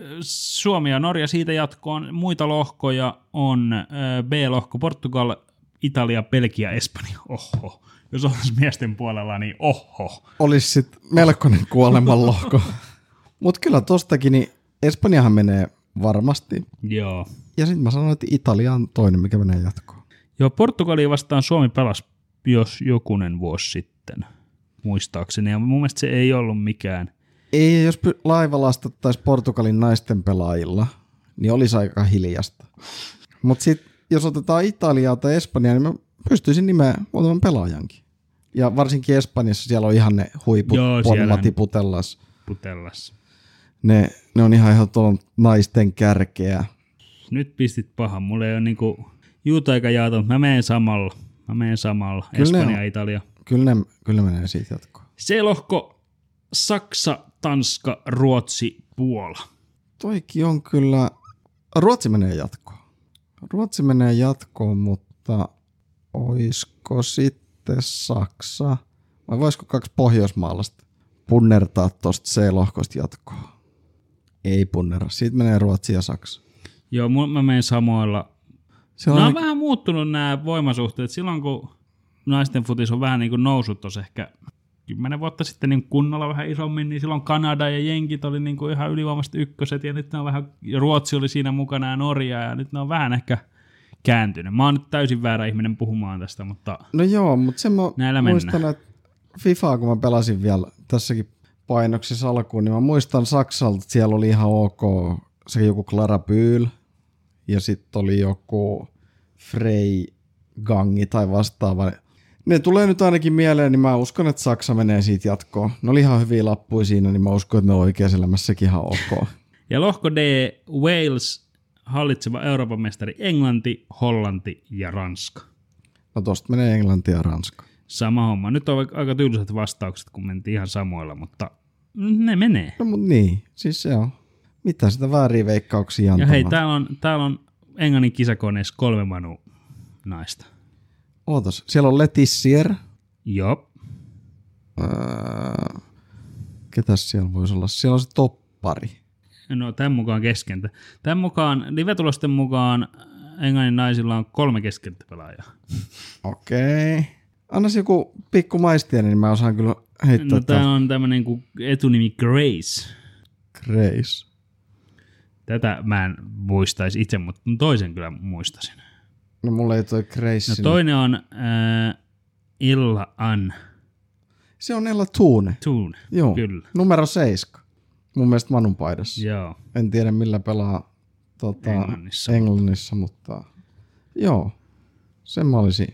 Suomi ja Norja siitä jatkoon. Muita lohkoja on B-lohko, Portugal, Italia, Belgia, Espanja. Oho. Jos oltaisiin miesten puolella, niin oho. Olisi sitten melkoinen kuolemanlohko. Mutta kyllä tostakin, niin Espanjahan menee varmasti. Joo. Ja sitten mä sanoin, että Italia on toinen, mikä menee jatkoon. Joo, Portugalia vastaan Suomi pelasi jos jokunen vuosi sitten, muistaakseni. Ja mun mielestä se ei ollut mikään. Ei, jos laiva lastattaisiin Portugalin naisten pelaajilla, niin olisi aika hiljasta. Mutta sitten jos otetaan Italiaa tai Espanjaa, niin mä pystyisin nimeä muutaman pelaajankin. Ja varsinkin Espanjassa siellä on ihan ne huiput, Bonmati, Putellas. Putellas. Ne, ne on ihan ihan tuon naisten kärkeä. Nyt pistit pahan. Mulla ei ole niinku juuta eikä jaata, mutta mä menen samalla. Mä menen samalla. Kyllä Espanja ja Italia. Kyllä ne, kyllä ne menee siitä jatkoon. C-lohko Saksa, Tanska, Ruotsi, Puola. Toikin on kyllä... Ruotsi menee jatkoon. Ruotsi menee jatkoon, mutta oisko sitten Saksa? Vai voisiko kaksi pohjoismaalaista punnertaa tuosta C-lohkosta jatkoon? Ei punnera. Siitä menee Ruotsi ja Saksa. Joo, mä menen samoilla. Se on Nämä on aika... vähän muuttunut nämä voimasuhteet. Silloin kun naisten futis on vähän niin kuin noussut tuossa ehkä kymmenen vuotta sitten niin kunnolla vähän isommin, niin silloin Kanada ja Jenkit oli niin kuin ihan ylivoimasti ykköset, ja nyt ne on vähän, ja Ruotsi oli siinä mukana ja Norja, ja nyt ne on vähän ehkä kääntynyt. Mä oon nyt täysin väärä ihminen puhumaan tästä, mutta No joo, mutta sen mä näillä muistan, mennään. että FIFAa, kun mä pelasin vielä tässäkin painoksissa alkuun, niin mä muistan Saksalta, että siellä oli ihan ok se joku Clara Pyhl, ja sitten oli joku Frey Gangi tai vastaava. Ne tulee nyt ainakin mieleen, niin mä uskon, että Saksa menee siitä jatkoon. Ne oli ihan hyviä lappuja siinä, niin mä uskon, että ne on oikeassa elämässäkin ihan ok. Ja lohko D, Wales, hallitseva Euroopan mestari Englanti, Hollanti ja Ranska. No tosta menee Englanti ja Ranska. Sama homma. Nyt on aika tyyliset vastaukset, kun mentiin ihan samoilla, mutta ne menee. No mut niin, siis se on. Mitä sitä vääriä veikkauksia Ja antamaan? hei, täällä on, täällä on Englannin kisakoneessa kolme Manu naista. Ootas, siellä on Letizier. Joo. Öö, ketäs siellä voisi olla? Siellä on se toppari. No tämän mukaan keskentä. Tämän mukaan, live-tulosten mukaan Englannin naisilla on kolme keskentäpelaajaa. Okei. Okay. Annas joku pikku maistieni, niin mä osaan kyllä heittää. No tää on tämmönen kuin etunimi Grace. Grace. Tätä mä en muistaisi itse, mutta toisen kyllä muistasin. No mulla ei toi Grace. No toinen on äh, Illa Ann Se on Ella Thune. Thune. Joo. Kyllä. Numero seiska. Mun mielestä Manun paidassa. Joo. En tiedä millä pelaa tota, Englannissa. Englannissa, mutta joo. Sen mä olisin.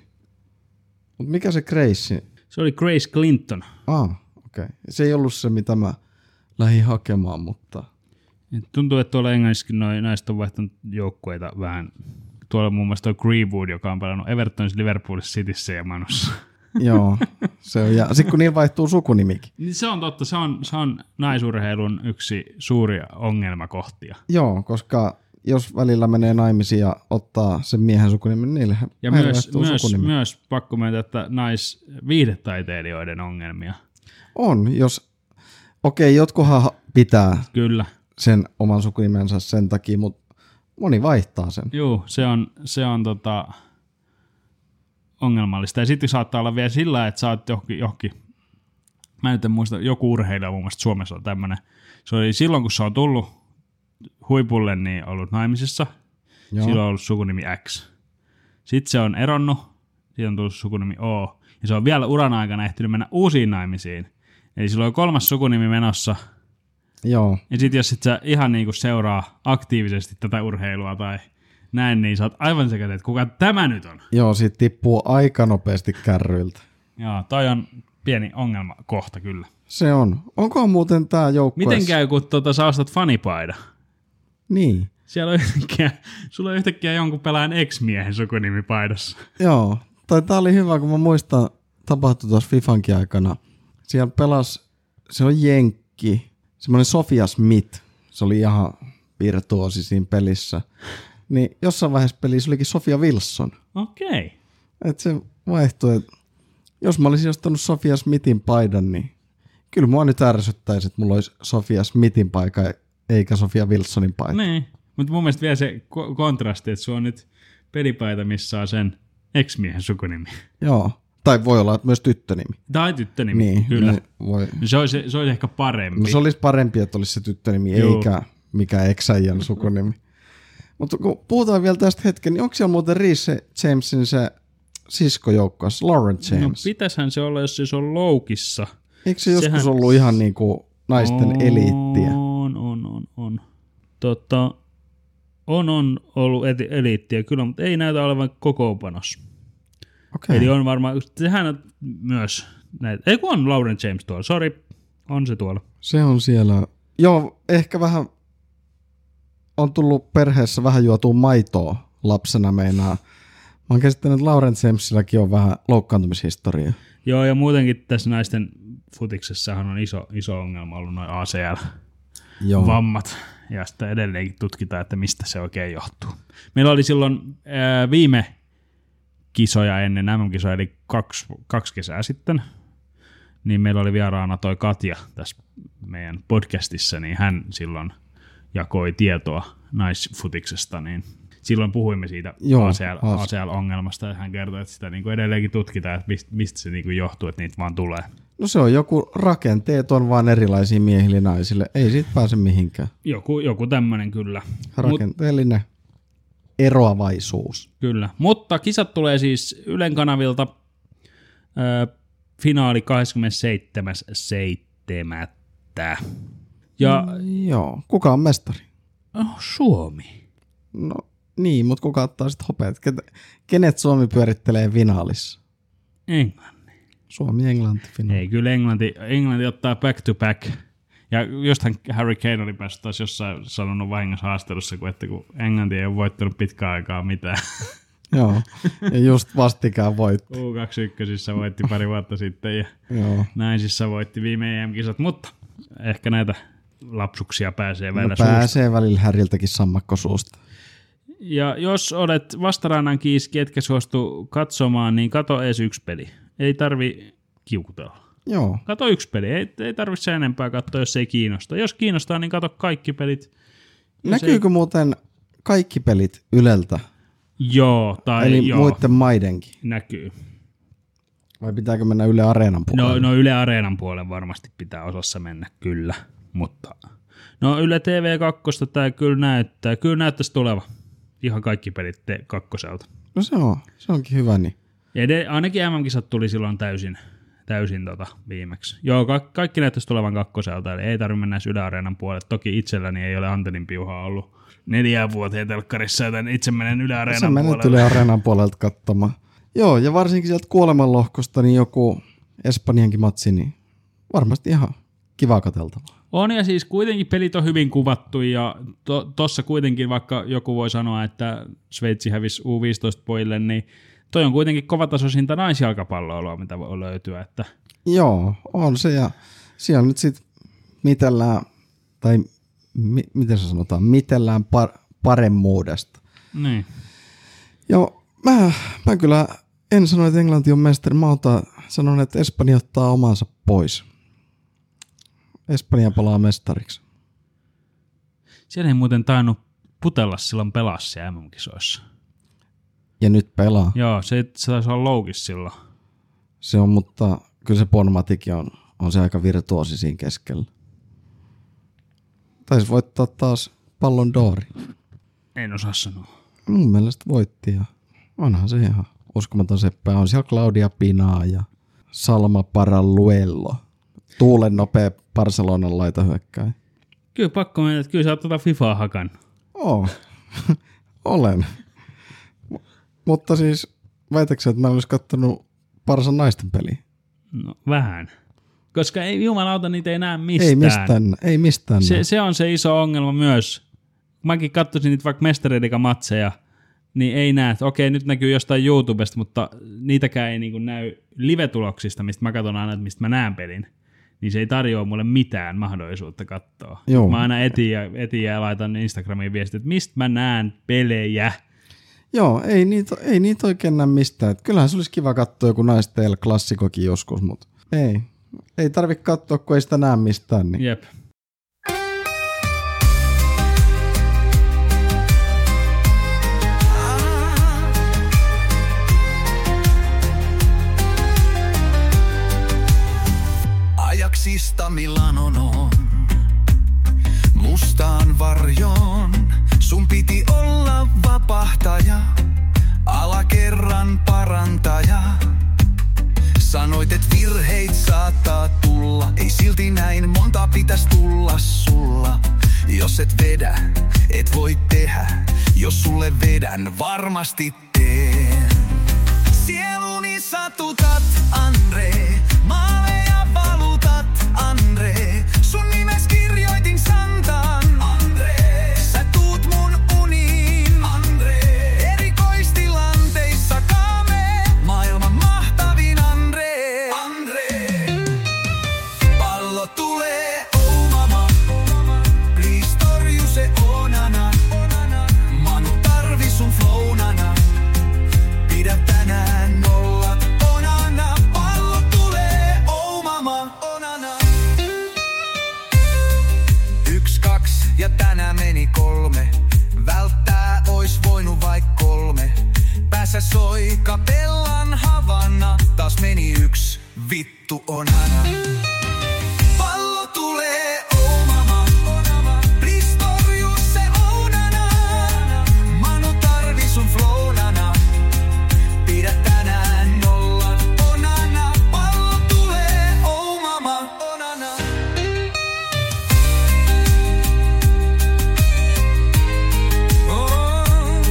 Mut mikä se Grace? Se oli Grace Clinton. Ah, okei. Okay. Se ei ollut se, mitä mä lähdin hakemaan, mutta... Tuntuu, että tuolla Englannissakin noi naiset on vaihtanut joukkueita vähän. Tuolla muun muassa tuo Greenwood, joka on pelannut Evertonissa, Liverpoolissa, Cityssä ja Manussa. Joo, se on. Ja sitten kun niillä vaihtuu sukunimikin. Niin se on totta, se on, se on naisurheilun yksi suuri ongelmakohtia. Joo, koska jos välillä menee naimisiin ja ottaa sen miehen sukunimen, niin niille Ja myös, myös, myös pakko myöntää, että naisviihdetaiteilijoiden ongelmia. On, jos... Okei, jotkuhan pitää Kyllä. sen oman sukunimensä sen takia, mutta moni vaihtaa sen. Joo, se on, se on tota ongelmallista. Ja sitten saattaa olla vielä sillä, että sä oot johonkin, johonkin mä nyt en muista, joku urheilija mun mielestä Suomessa on tämmönen. Se oli silloin, kun se on tullut huipulle, niin ollut naimisissa. Joo. Silloin on ollut sukunimi X. Sitten se on eronnut, siitä on tullut sukunimi O. Ja se on vielä uran aikana ehtinyt mennä uusiin naimisiin. Eli silloin on kolmas sukunimi menossa. Joo. Ja sitten jos sit sä ihan niinku seuraa aktiivisesti tätä urheilua tai näin, niin sä oot aivan sekä, että kuka tämä nyt on. Joo, siitä tippuu aika nopeasti kärryiltä. Joo, toi on pieni ongelma kohta kyllä. Se on. Onkohan muuten tää joukkue? Miten käy, kun tota, sä ostat fanipaida? Niin. Siellä on yhtäkkiä, sulla on yhtäkkiä jonkun pelaajan ex-miehen sukunimi paidassa. Joo. Tai tää oli hyvä, kun mä muistan, tapahtui tuossa Fifankin aikana. Siellä pelas, se on jenkki, semmoinen Sofia Smith. Se oli ihan virtuosi siinä pelissä. Niin jossain vaiheessa pelissä olikin Sofia Wilson. Okei. Okay. Että se vaihtui, että jos mä olisin ostanut Sofia Smithin paidan, niin kyllä mua nyt ärsyttäisi, että mulla olisi Sofia Smithin paikka eikä Sofia Wilsonin paita. Niin, mutta mun mielestä vielä se ko- kontrasti, että sulla on nyt pelipaita, missä on sen ex-miehen sukunimi. Joo, tai voi olla myös tyttönimi. Tai tyttönimi, Niin, kyllä. niin voi. Se olisi, se olisi ehkä parempi. No se olisi parempi, että olisi se tyttönimi, Joo. eikä mikä ex-äijän sukunimi. Mutta kun puhutaan vielä tästä hetken, niin onko siellä muuten Reece Jamesin se siskojoukkueessa, Lauren No James? pitäishän se olla, jos se on loukissa. Eikö se joskus Sehän- ollut ihan niin kuin naisten on, eliittiä? On, on, on, on. Tota, on, on ollut eti- eliittiä kyllä, mutta ei näytä olevan kokoonpanossa. Okei. Eli on varmaan, sehän on myös näitä, ei kun on Lauren James tuolla, sori, on se tuolla. Se on siellä. Joo, ehkä vähän on tullut perheessä vähän juotua maitoa lapsena meinaa. Mä oon käsittänyt, että Lauren Jamesilläkin on vähän loukkaantumishistoria. Joo, ja muutenkin tässä naisten futiksessahan on iso, iso ongelma ollut noin A C Joo. L-vammat. ja sitten edelleenkin tutkitaan, että mistä se oikein johtuu. Meillä oli silloin ää, viime kisoja ennen M M-kisoja, eli kaksi, kaksi kesää sitten, niin meillä oli vieraana toi Katja tässä meidän podcastissa, niin hän silloin jakoi tietoa naisfutiksesta, niin silloin puhuimme siitä A C L-ongelmasta, ja hän kertoi, että sitä niin kuin edelleenkin tutkitaan, että mistä, mistä se niin kuin johtuu, että niitä vaan tulee. No se on joku, rakenteet on vaan erilaisia miehille ja naisille, ei siitä pääse mihinkään. Joku, joku tämmöinen kyllä. Rakenteellinen Mut, eroavaisuus. Kyllä, mutta kisat tulee siis Ylen kanavilta, äh, finaali kahdeskymmenesseitsemäs seitsemättä Ja mm, joo, kuka on mestari? Oh, Suomi. No niin, mutta kuka ottaa sitten hopeat? Kenet Suomi pyörittelee finaalissa? Englanti. Suomi-Englanti finaali. Ei, kyllä Englanti, Englanti ottaa back to back. Ja jostain Harry Kane oli päässyt taas jossain sanonut vahingossa haastelussa, kun, että kun Englanti ei ole voittanut pitkään aikaa mitään. Joo, ja just vastikään voitti. U kaksikymmentä voitti pari vuotta sitten ja Joo. naisissa voitti viime E M-kisat, mutta ehkä näitä lapsuksia pääsee välillä no, pääsee välillä Häriltäkin sammakkosuusta. Ja jos olet vastarannan kiiski, etkä suostu katsomaan, niin kato edes yksi peli. Ei tarvi kiukutella. Joo. Kato yksi peli, ei, ei tarvitse enempää katsoa, jos ei kiinnosta. Jos kiinnostaa, niin kato kaikki pelit. Jos näkyykö ei... muuten kaikki pelit Yleltä? Joo. Tai eli joo. muiden maidenkin? Näkyy. Vai pitääkö mennä Yle Areenan puolelle? No, no Yle Areenan puolelle varmasti pitää osassa mennä, kyllä. Mutta no Yle T V kaksi tämä kyllä näyttää. Kyllä näyttäisi tuleva. Ihan kaikki pelit te kakkoselta. No se on, se onkin hyvä niin. Ja de, ainakin M M-kisat tuli silloin täysin, täysin tota viimeksi. Joo, ka- kaikki näyttäisi tulevan kakkoselta, eli ei tarvitse mennä Yle Areenan puolelle. Toki itselläni ei ole antennin piuhaa ollut neljään vuoteen telkkarissa, joten itse menen Yle Areenan puolelle. Sä menet Yle Areenan puolelta katsomaan. Joo, ja varsinkin sieltä kuolemanlohkosta niin joku Espanjankin matsi, niin varmasti ihan kiva katseltavaa. On, ja siis kuitenkin pelit on hyvin kuvattu, ja tuossa to, kuitenkin vaikka joku voi sanoa, että Sveitsi hävisi U viisitoista pojille, niin toi on kuitenkin kovatasoisinta naisjalkapalloilua, mitä voi löytyä. Että... Joo, on se, ja siellä nyt sitten mitellään, tai mi, miten se sanotaan, mitellään par, paremmuudesta. Niin. Joo, mä, mä kyllä en sano, että Englanti on mestari, mä otan, sanon, että Espanja ottaa omansa pois. Espanja palaa mestariksi. Siellä ei muuten tainnut putella silloin pelaa siellä M M-kisoissa. Ja nyt pelaa. Joo, se, se taisi olla loukis silloin. Se on, mutta kyllä se Bonmatikin on, on se aika virtuosi siinä keskellä. Taisi voittaa taas Ballon d'Or. En osaa sanoa. Mun mielestä voitti ja onhan se ihan uskomaton seppä. On siellä Claudia Pinaa ja Salma Paralluello. Tuulen nopea Barcelonan laitahyökkäin. Kyllä pakko mennä, että kyllä sä oot tuota FIFAa hakannut. Oo, olen. M- mutta siis väitäksä, että mä en olisi kattonut Barsan naisten peliä? No vähän. Koska ei jumalauta, niitä ei näe mistään. Ei mistään, ei mistään. Se, se on se iso ongelma myös. Kun mäkin katsoisin niitä vaikka Mestariliiga-matseja, niin ei näe, että okei, nyt näkyy jostain YouTubesta, mutta niitäkään ei niin kuin näy live-tuloksista, mistä mä katson aina, että mistä mä näen pelin. Niin se ei tarjoa mulle mitään mahdollisuutta katsoa. Joo. Mä aina etin ja, etin ja laitan Instagramiin viestit, että mistä mä näen pelejä. Joo, ei niitä, ei niitä oikein näe mistään. Et kyllähän se olisi kiva katsoa joku naisten klassikokin joskus, mutta ei. Ei tarvitse katsoa, kun ei sitä näe mistään. Niin. Jep. Ajaksista Milanon on mustaan varjoon. Sun piti olla vapahtaja, alakerran parantaja. Sanoit, et virheit saattaa tulla, ei silti näin monta pitäis tulla sulla. Jos et vedä, et voi tehdä, jos sulle vedän, varmasti teen. Sieluni satutat, Andre, maaleja valutat, Andre. Sun nimes kirjoitin santaan, Andre. Sä tuut mun uniin, Andre. Erikoistilanteissa kaame, maailman mahtavin Andre, Andre. Pallo tulee, oh mama, please torju se vittu onhana. Pallo tulee, oh mama, please torju se onana. Mä no tarvi sun flownana, pidä tänään nollat onana. Pallo tulee, oh mama, onana. Oh.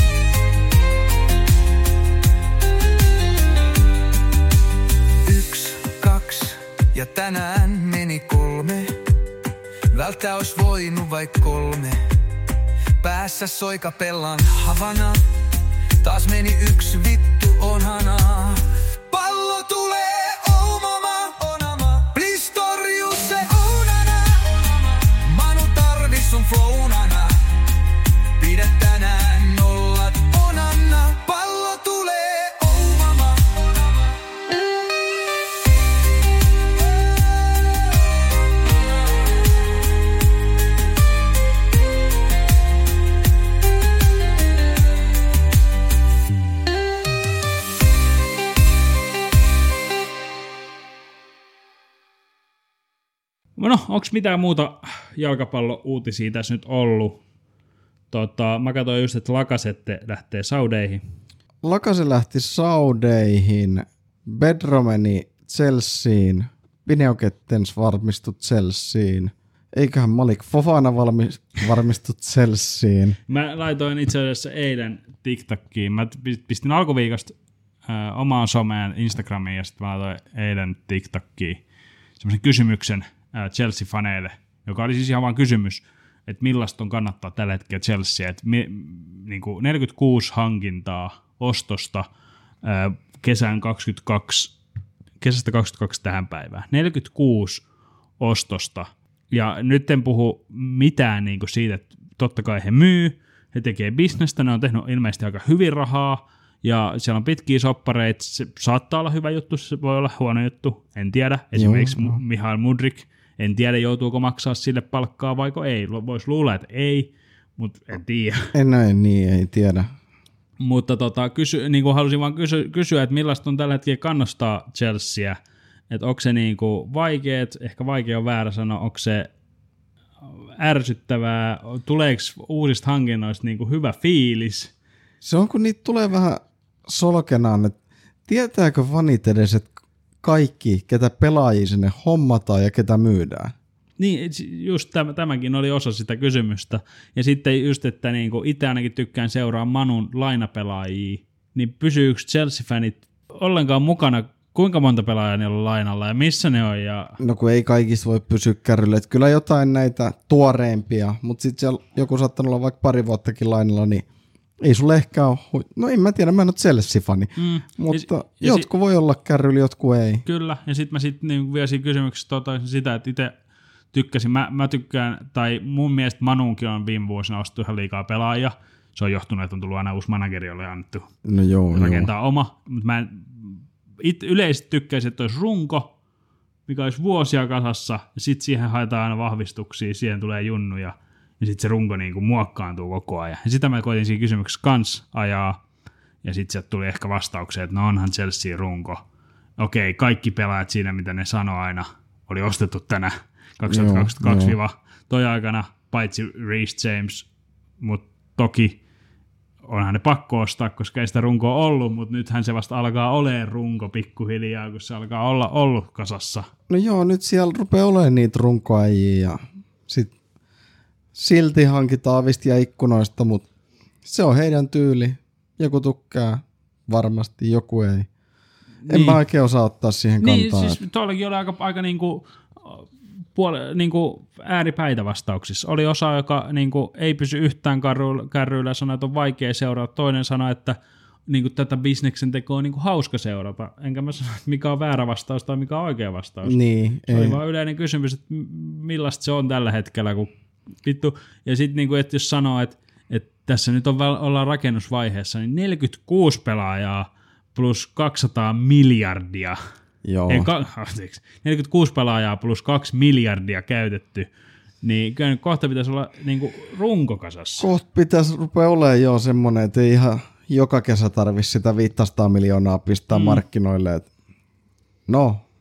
Yksi, kaksi ja tänään meni kolme. Välttää ois voinut vaik kolme. Päässä soi kapellan Havana. Taas meni yksi vittu onhana. Pallo tulee, oh mama, onama. Please torju se onana. Manu tarvi sun flownana. Pidä tänään nollat onana. Pallo tulee, oh mama, onama. No, onko mitään muuta jalkapallo-uutisia tässä nyt ollut? Tota, mä katsoin just, että Lacazette lähtee Saudeihin. Lacazette lähti Saudeihin, Bedro meni Chelseain, Pineokettens varmistui Chelseain. Eiköhän Malik Fofana valmi, varmistu Chelseain. Mä laitoin itse asiassa eilen TikTokkiin. Mä pistin alkuviikosta äh, omaan someen Instagramiin ja sitten mä laitoin eilen TikTokkiin semmoisen kysymyksen äh, Chelsea-faneille, joka oli siis ihan vaan kysymys, että millaista on kannattaa tällä hetkellä Chelsea. Että mi, niin kuin neljäkymmentäkuusi hankintaa ostosta äh, kesän kaksikymmentäkaksi, kesästä kaksikymmentäkaksi tähän päivään. neljäkymmentäkuusi ostosta. Ja nyt en puhu mitään niin kuin siitä, että totta kai he myy, he tekee bisnestä, ne on tehnyt ilmeisesti aika hyvin rahaa, ja siellä on pitkiä soppareita, se saattaa olla hyvä juttu, se voi olla huono juttu, en tiedä. Esimerkiksi Joo. Mihail Mudryk, en tiedä joutuuko maksaa sille palkkaa vaiko ei, voisi luulla, että ei, mutta en tiedä. En näin, niin ei tiedä. Mutta tota, kysy, niin kuin halusin vaan kysy, kysyä, että millaista on tällä hetkellä kannustaa Chelseaa, että onko se niinku vaikeet, ehkä vaikea on väärä sanoa, onko se ärsyttävää, tuleeko uusista hankinnoista niinku hyvä fiilis? Se on, kun niitä tulee vähän solkenaan, että tietääkö fanit edes, että kaikki, ketä pelaajia sinne hommataan ja ketä myydään? Niin, just täm, tämäkin oli osa sitä kysymystä. Ja sitten just, että niinku itse ainakin tykkään seuraa Manun lainapelaajia, niin pysyykö Chelsea-fanit ollenkaan mukana? Kuinka monta pelaajaa niillä on lainalla ja missä ne on? Ja... No kun ei kaikista voi pysyä kärryllä. Että kyllä jotain näitä tuoreempia, mutta sitten siellä joku saattanut olla vaikka pari vuottakin lainalla, niin ei sulle ehkä ole... Hu- no en mä tiedä, mä en ole Chelsea-fani, mm. mutta ja, ja jotkut si- voi olla kärryllä, jotkut ei. Kyllä, ja sitten mä sitten niin vielä siinä kysymyksessä totaisin sitä, että itse tykkäsin, mä, mä tykkään, tai mun mielestä Manunkin on viime vuosina ostu ihan liikaa pelaajia. Se on johtunut, että on tullut aina uusi manageri, jolle annettu no joo, rakentaa joo. oma, mutta mä en... It, yleisesti tykkäisin, että olisi runko, mikä olisi vuosia kasassa, ja sitten siihen haetaan aina vahvistuksia, siihen tulee junnuja, ja sitten se runko niin kuin muokkaantuu koko ajan. Ja sitä mä koitin siinä kysymyksessä kans ajaa, ja sitten sieltä tuli ehkä vastauksia, että no onhan Chelsea runko. Okei, kaikki pelaajat siinä, mitä ne sanoo aina, oli ostettu tänä kaksituhattakaksikymmentäkaksi toi aikana, paitsi Reece James, mutta toki onhan ne pakko ostaa, koska ei sitä runkoa ollut, mutta nythän se vasta alkaa olemaan runko pikkuhiljaa, kun se alkaa olla ollut kasassa. No joo, nyt siellä rupeaa olemaan niitä runkoajia ja sit silti hankitaan vistia ikkunoista, mutta se on heidän tyyli. Joku tykkää varmasti, joku ei. En niin. Mä oikein osaa ottaa siihen kantaa. Niin, siis tuollakin oli aika, aika niinku, puole, niinku ääripäitä vastauksissa. Oli osa, joka niinku ei pysy yhtään kärryillä, kärryillä sanoi, että on vaikea seurata. Toinen sanoi, että niinku tätä bisneksen tekoa on niinku hauska seurata. Enkä mä sano, mikä on väärä vastaus tai mikä on oikea vastaus. Niin, se ei. Oli vaan yleinen kysymys, että millaista se on tällä hetkellä. Kun vittu. Ja sitten niinku, että jos sanoo, että, että tässä nyt on, ollaan rakennusvaiheessa, niin neljäkymmentäkuusi pelaajaa plus kaksisataa miljardia. Joo. Ei, ka- neljäkymmentäkuusi pelaajaa plus kaksi miljardia käytetty, niin kyllä kohta pitäisi olla niin kuin runkokasassa. Kohta pitäisi rupea olemaan jo semmoinen, että ei ihan joka kesä tarvitse sitä viisisataa miljoonaa pistää mm. markkinoille. Et no,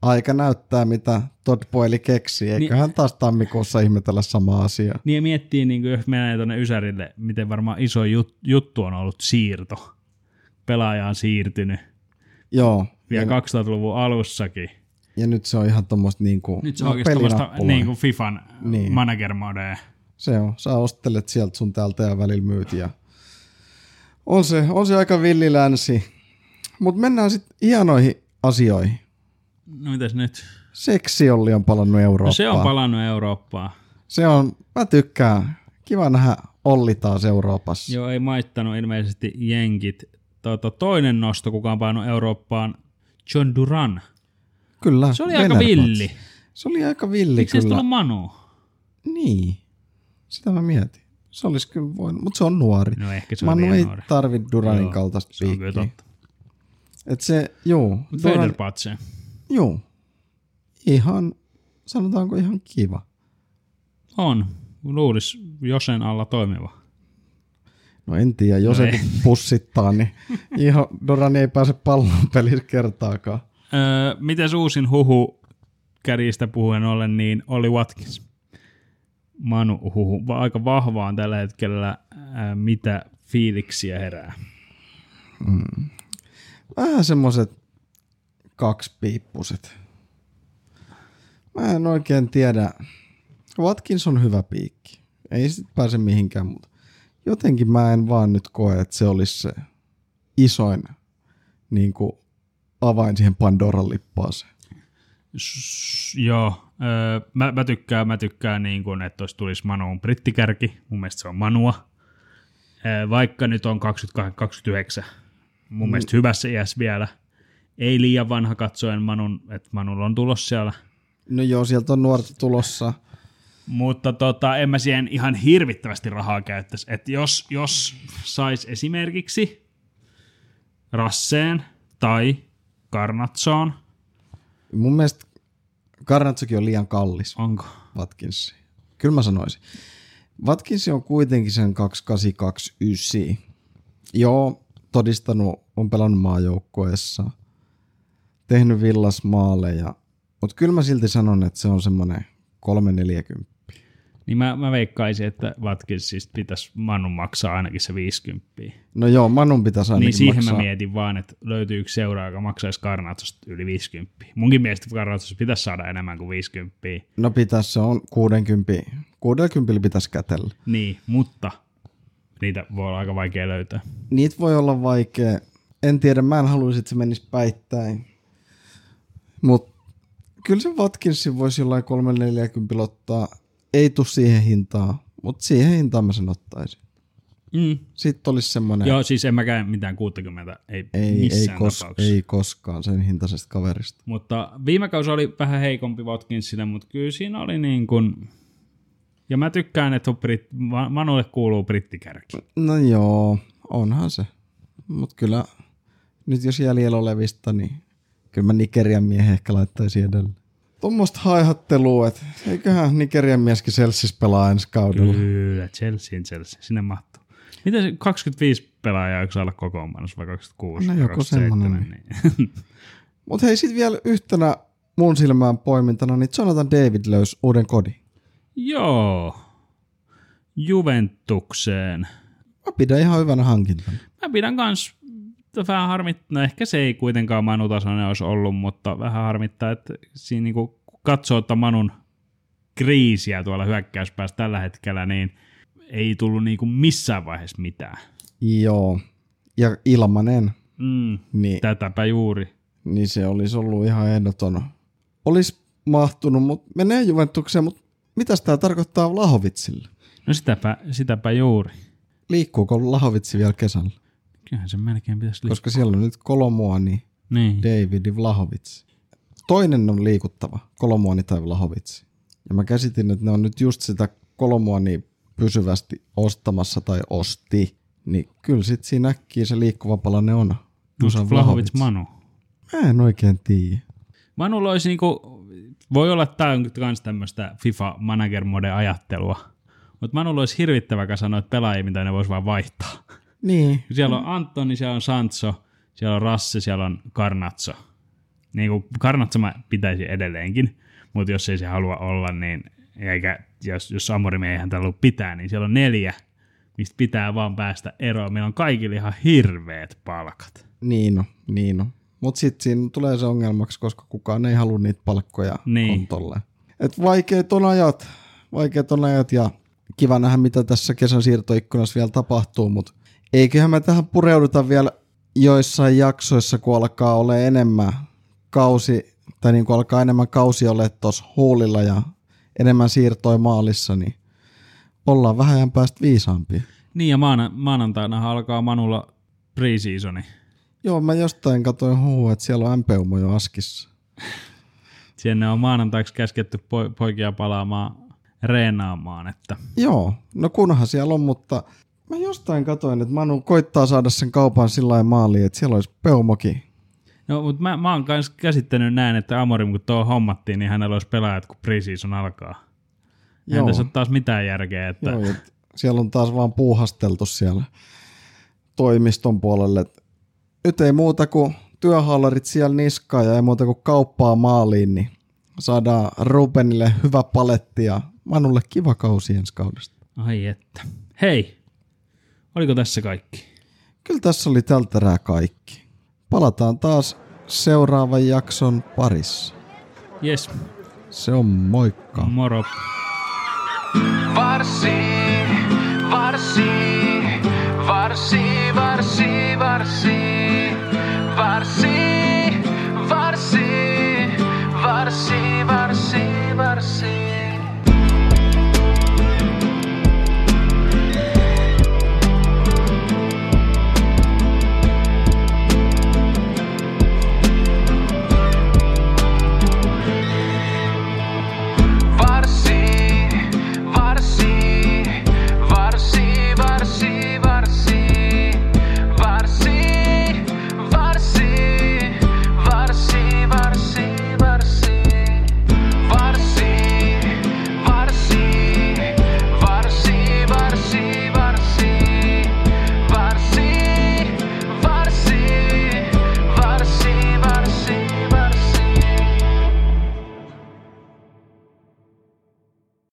aika näyttää, mitä Todd Boehly keksii. Eiköhän Niin- taas tammikuussa ihmetellä samaa asiaa. Niin ja miettii, niin jos menee tuonne Ysärille, miten varmaan iso jut, juttu on ollut siirto. Pelaaja on siirtynyt Joo. vielä Ja, kaksituhattaluvun alussakin. ja nyt se on ihan tommoista niinku, Nyt se on no, oikeastaan vasta pelinappulaa. niin kuin FIFAn Niin. niin. manager-modea. Se on. Sä ostelet sieltä sun täältä ja välillä myyt. Ja on, se, on se aika villilänsi. Mutta mennään sitten hienoihin asioihin. No mitäs nyt? Seksiolli on palannut Eurooppaan. No se on palannut Eurooppaan. Se on, mä tykkään. Kiva nähdä Olli taas Euroopassa. Joo, ei maittanut ilmeisesti jenkit. Tota, toinen nosto, kuka on painut Eurooppaan, John Duran. Kyllä. Se oli aika Venerbots. villi. Se oli aika villi Miksi se kyllä. tullut Manu? Niin. Sitä mä mietin. Se olisi kyllä voinut, mutta se on nuori. No ehkä se on Manu liian ei nuori. tarvitse Duranin Joo, kaltaista se on kyllä piikkiä. totta. Et se, juu. Mutta Duran, Federpatse. juu. Ihan, sanotaanko ihan kiva. On. Luulis Josen alla toimiva. No en tiedä, jos No no ei. ei pussittaa, niin ihan Dorani ei pääse pallon pelissä kertaakaan. Öö, miten uusin huhu kärjistä puhuen ollen, niin oli Watkins. Manu huhu. Va- aika vahvaan tällä hetkellä, ää, mitä fiiliksiä herää. Vähän semmoset kaksipiippuset. Mä en oikein tiedä. Watkins on hyvä piikki. Ei sit pääse mihinkään, mutta jotenkin mä en vaan nyt koe, että se olisi se isoin niin kuin avain siihen Pandoran lippaaseen. S- joo, öö, mä, mä tykkään, mä tykkään niin kuin, että tuossa tulisi Manuun brittikärki. Mun mielestä se on Manua. Öö, vaikka nyt on kaksikymmentäkahdeksan kaksikymmentäyhdeksän. Mun mm. mielestä hyvässä iässä vielä. Ei liian vanha katsoen Manun, että Manulla on tulossa siellä. No joo, sieltä on nuorta tulossa. Mutta tota, en mä siihen ihan hirvittävästi rahaa käyttäisi. Että jos, jos sais esimerkiksi Rasseen tai Garnatsoon, Mun mielestä Garnatsokin on liian kallis. onko? Watkinsi. Kyllä mä sanoisin. Watkinsi on kuitenkin sen kaksikymmentäkahdeksan kaksikymmentäyhdeksän. Joo, todistanut, on pelannut maajoukkueessa, tehnyt Villas maaleja, mutta kyllä mä silti sanon, että se on semmoinen kolme neljäkymmentä. Niin mä, mä veikkaisin, että Watkinsista pitäisi Manun maksaa ainakin se viisikymmentä. No joo, Manun pitäisi ainakin Niin siihen maksaa. mä mietin vaan, että löytyykö seuraa, joka maksaisi Garnatsosta yli viisikymmentä. Munkin mielestä Garnatsosta pitäisi saada enemmän kuin viisikymmentä. No pitäisi, se on kuusikymmentä. kuusikymmentä pitäisi kätellä. Niin, mutta niitä voi olla aika vaikea löytää. Niitä voi olla vaikea. En tiedä, mä en haluaisi, että se menisi päittäin. Mutta kyllä se Watkinsin voisi jollain kolme neljäkymmentä ottaa. Ei tule siihen hintaan, mutta siihen hintaan mä sen ottaisin. Mm. Sitten olisi semmoinen, Joo, siis en mäkään mitään kuusikymmentä, ei, ei, ei, missään kos, tapauksessa. ei koskaan sen hintaisesta kaverista. Mutta viime kausi oli vähän heikompi Watkinsille, mutta kyllä siinä oli niin kuin... Ja mä tykkään, että Brit... Manulle kuuluu brittikärki. No joo, onhan se. Mutta kyllä nyt jos jäljellä olevista, niin kyllä mä Nigerian miehen ehkä laittaisin edelleen. Tuommoista haihattelua, että eiköhän Nigerian mieskin Chelseassa pelaa ensi kaudella. Kyllä, Chelsea, Chelsea, sinne mahtuu. Miten se kaksikymmentäviisi pelaajaa eikö saa olla kokoonpanossa vai kaksikymmentäkuusi? No joku kaksikymmentäseitsemän, semmonen. niin. Mutta hei, sitten vielä yhtenä mun silmään poimintana, niin Jonathan David löysi uuden kodin. Joo, Juventukseen. Mä pidän ihan hyvänä hankintana. Mä pidän kans vähän harmittaa, no ehkä se ei kuitenkaan Manu-tasoinen olisi ollut, mutta vähän harmittaa, että siinä niinku katsoo, että Manun kriisiä tuolla hyökkäyspäässä tällä hetkellä, niin ei tullut niinku missään vaiheessa mitään. Joo, ja ilmanen, Mm, niin, tätäpä juuri. niin se olisi ollut ihan ehdoton. Olisi mahtunut, mutta menee Juventukseen, mutta mitäs tämä tarkoittaa Vlahovicille? No sitäpä, sitäpä juuri. Liikkuuko Vlahovitsi vielä kesällä? Kyllähän se melkein pitäisi liikkua. Koska siellä on nyt Kolomuani, Niin. David Vlahovic. Toinen on liikuttava, Kolomuani tai Vlahovic. Ja mä käsitin, että ne on nyt just sitä Kolomuani pysyvästi ostamassa tai osti. Niin kyllä sit siinä äkkiä se liikkuva palanen on. Just Vlahovic Manu. Mä en oikein tiedä. Manulla olisi niinku, voi olla, että tämä on myös tämmöistä FIFA Manager Mode ajattelua, mutta Manulla olisi hirvittävä sanoa, että pelaajia, mitä ne voisi vaan vaihtaa. Niin. Siellä on Antoni, siellä on Sancho, siellä on Rasse, siellä on Garnacho. Niin kuin Garnacho mä pitäisin edelleenkin, mutta jos ei se halua olla, niin eikä, jos, jos Amorim ei häntä ollut pitää, niin siellä on neljä, mistä pitää vaan päästä eroon. Meillä on kaikilla ihan hirveät palkat. Niin on, niin on. Mutta sitten siinä tulee se ongelmaksi, koska kukaan ei halua niitä palkkoja niin kontolle. Et vaikeat on ajat, vaikeat on ajat ja kiva nähdä, mitä tässä kesän siirtoikkunassa vielä tapahtuu, mutta eiköhän me tähän pureuduta vielä joissain jaksoissa, kun alkaa olla enemmän kausi, tai niin kuin alkaa enemmän kausi ole tuossa huulilla ja enemmän siirtoi maalissa, niin ollaan vähän ajan päästä viisaampia. Niin ja maana, maanantaina alkaa Manulla pre-seasoni. Joo, mä jostain katsoin huhua, että siellä on M P-umo jo askissa. Sinne on maanantaiksi käsketty po- poikia palaamaan reenaamaan. Että. Joo, no kunhan siellä on, mutta mä jostain katsoin, että Manu koittaa saada sen kaupan sillä lailla maaliin, että siellä olisi peumokin. No, mutta mä, mä oon myös käsittänyt näin, että Amorim kun tuo hommattiin, niin hänellä olisi pelaajat, kun pre-season alkaa. Eihän tässä ole taas mitään järkeä. Että. Joo, siellä on taas vaan puuhasteltu siellä toimiston puolelle. Nyt ei muuta kuin työhallarit siellä niskaan ja ei muuta kuin kauppaa maaliin, niin saadaan Rubenille hyvä paletti ja Manulle kiva kausi ensi kaudesta. Ai että. Hei, oliko tässä kaikki? Kyllä tässä oli tältä erää kaikki. Palataan taas seuraavan jakson parissa. Jes. Se on moikka. Moro. Varsi, varsi, varsi, varsi, varsi, varsi.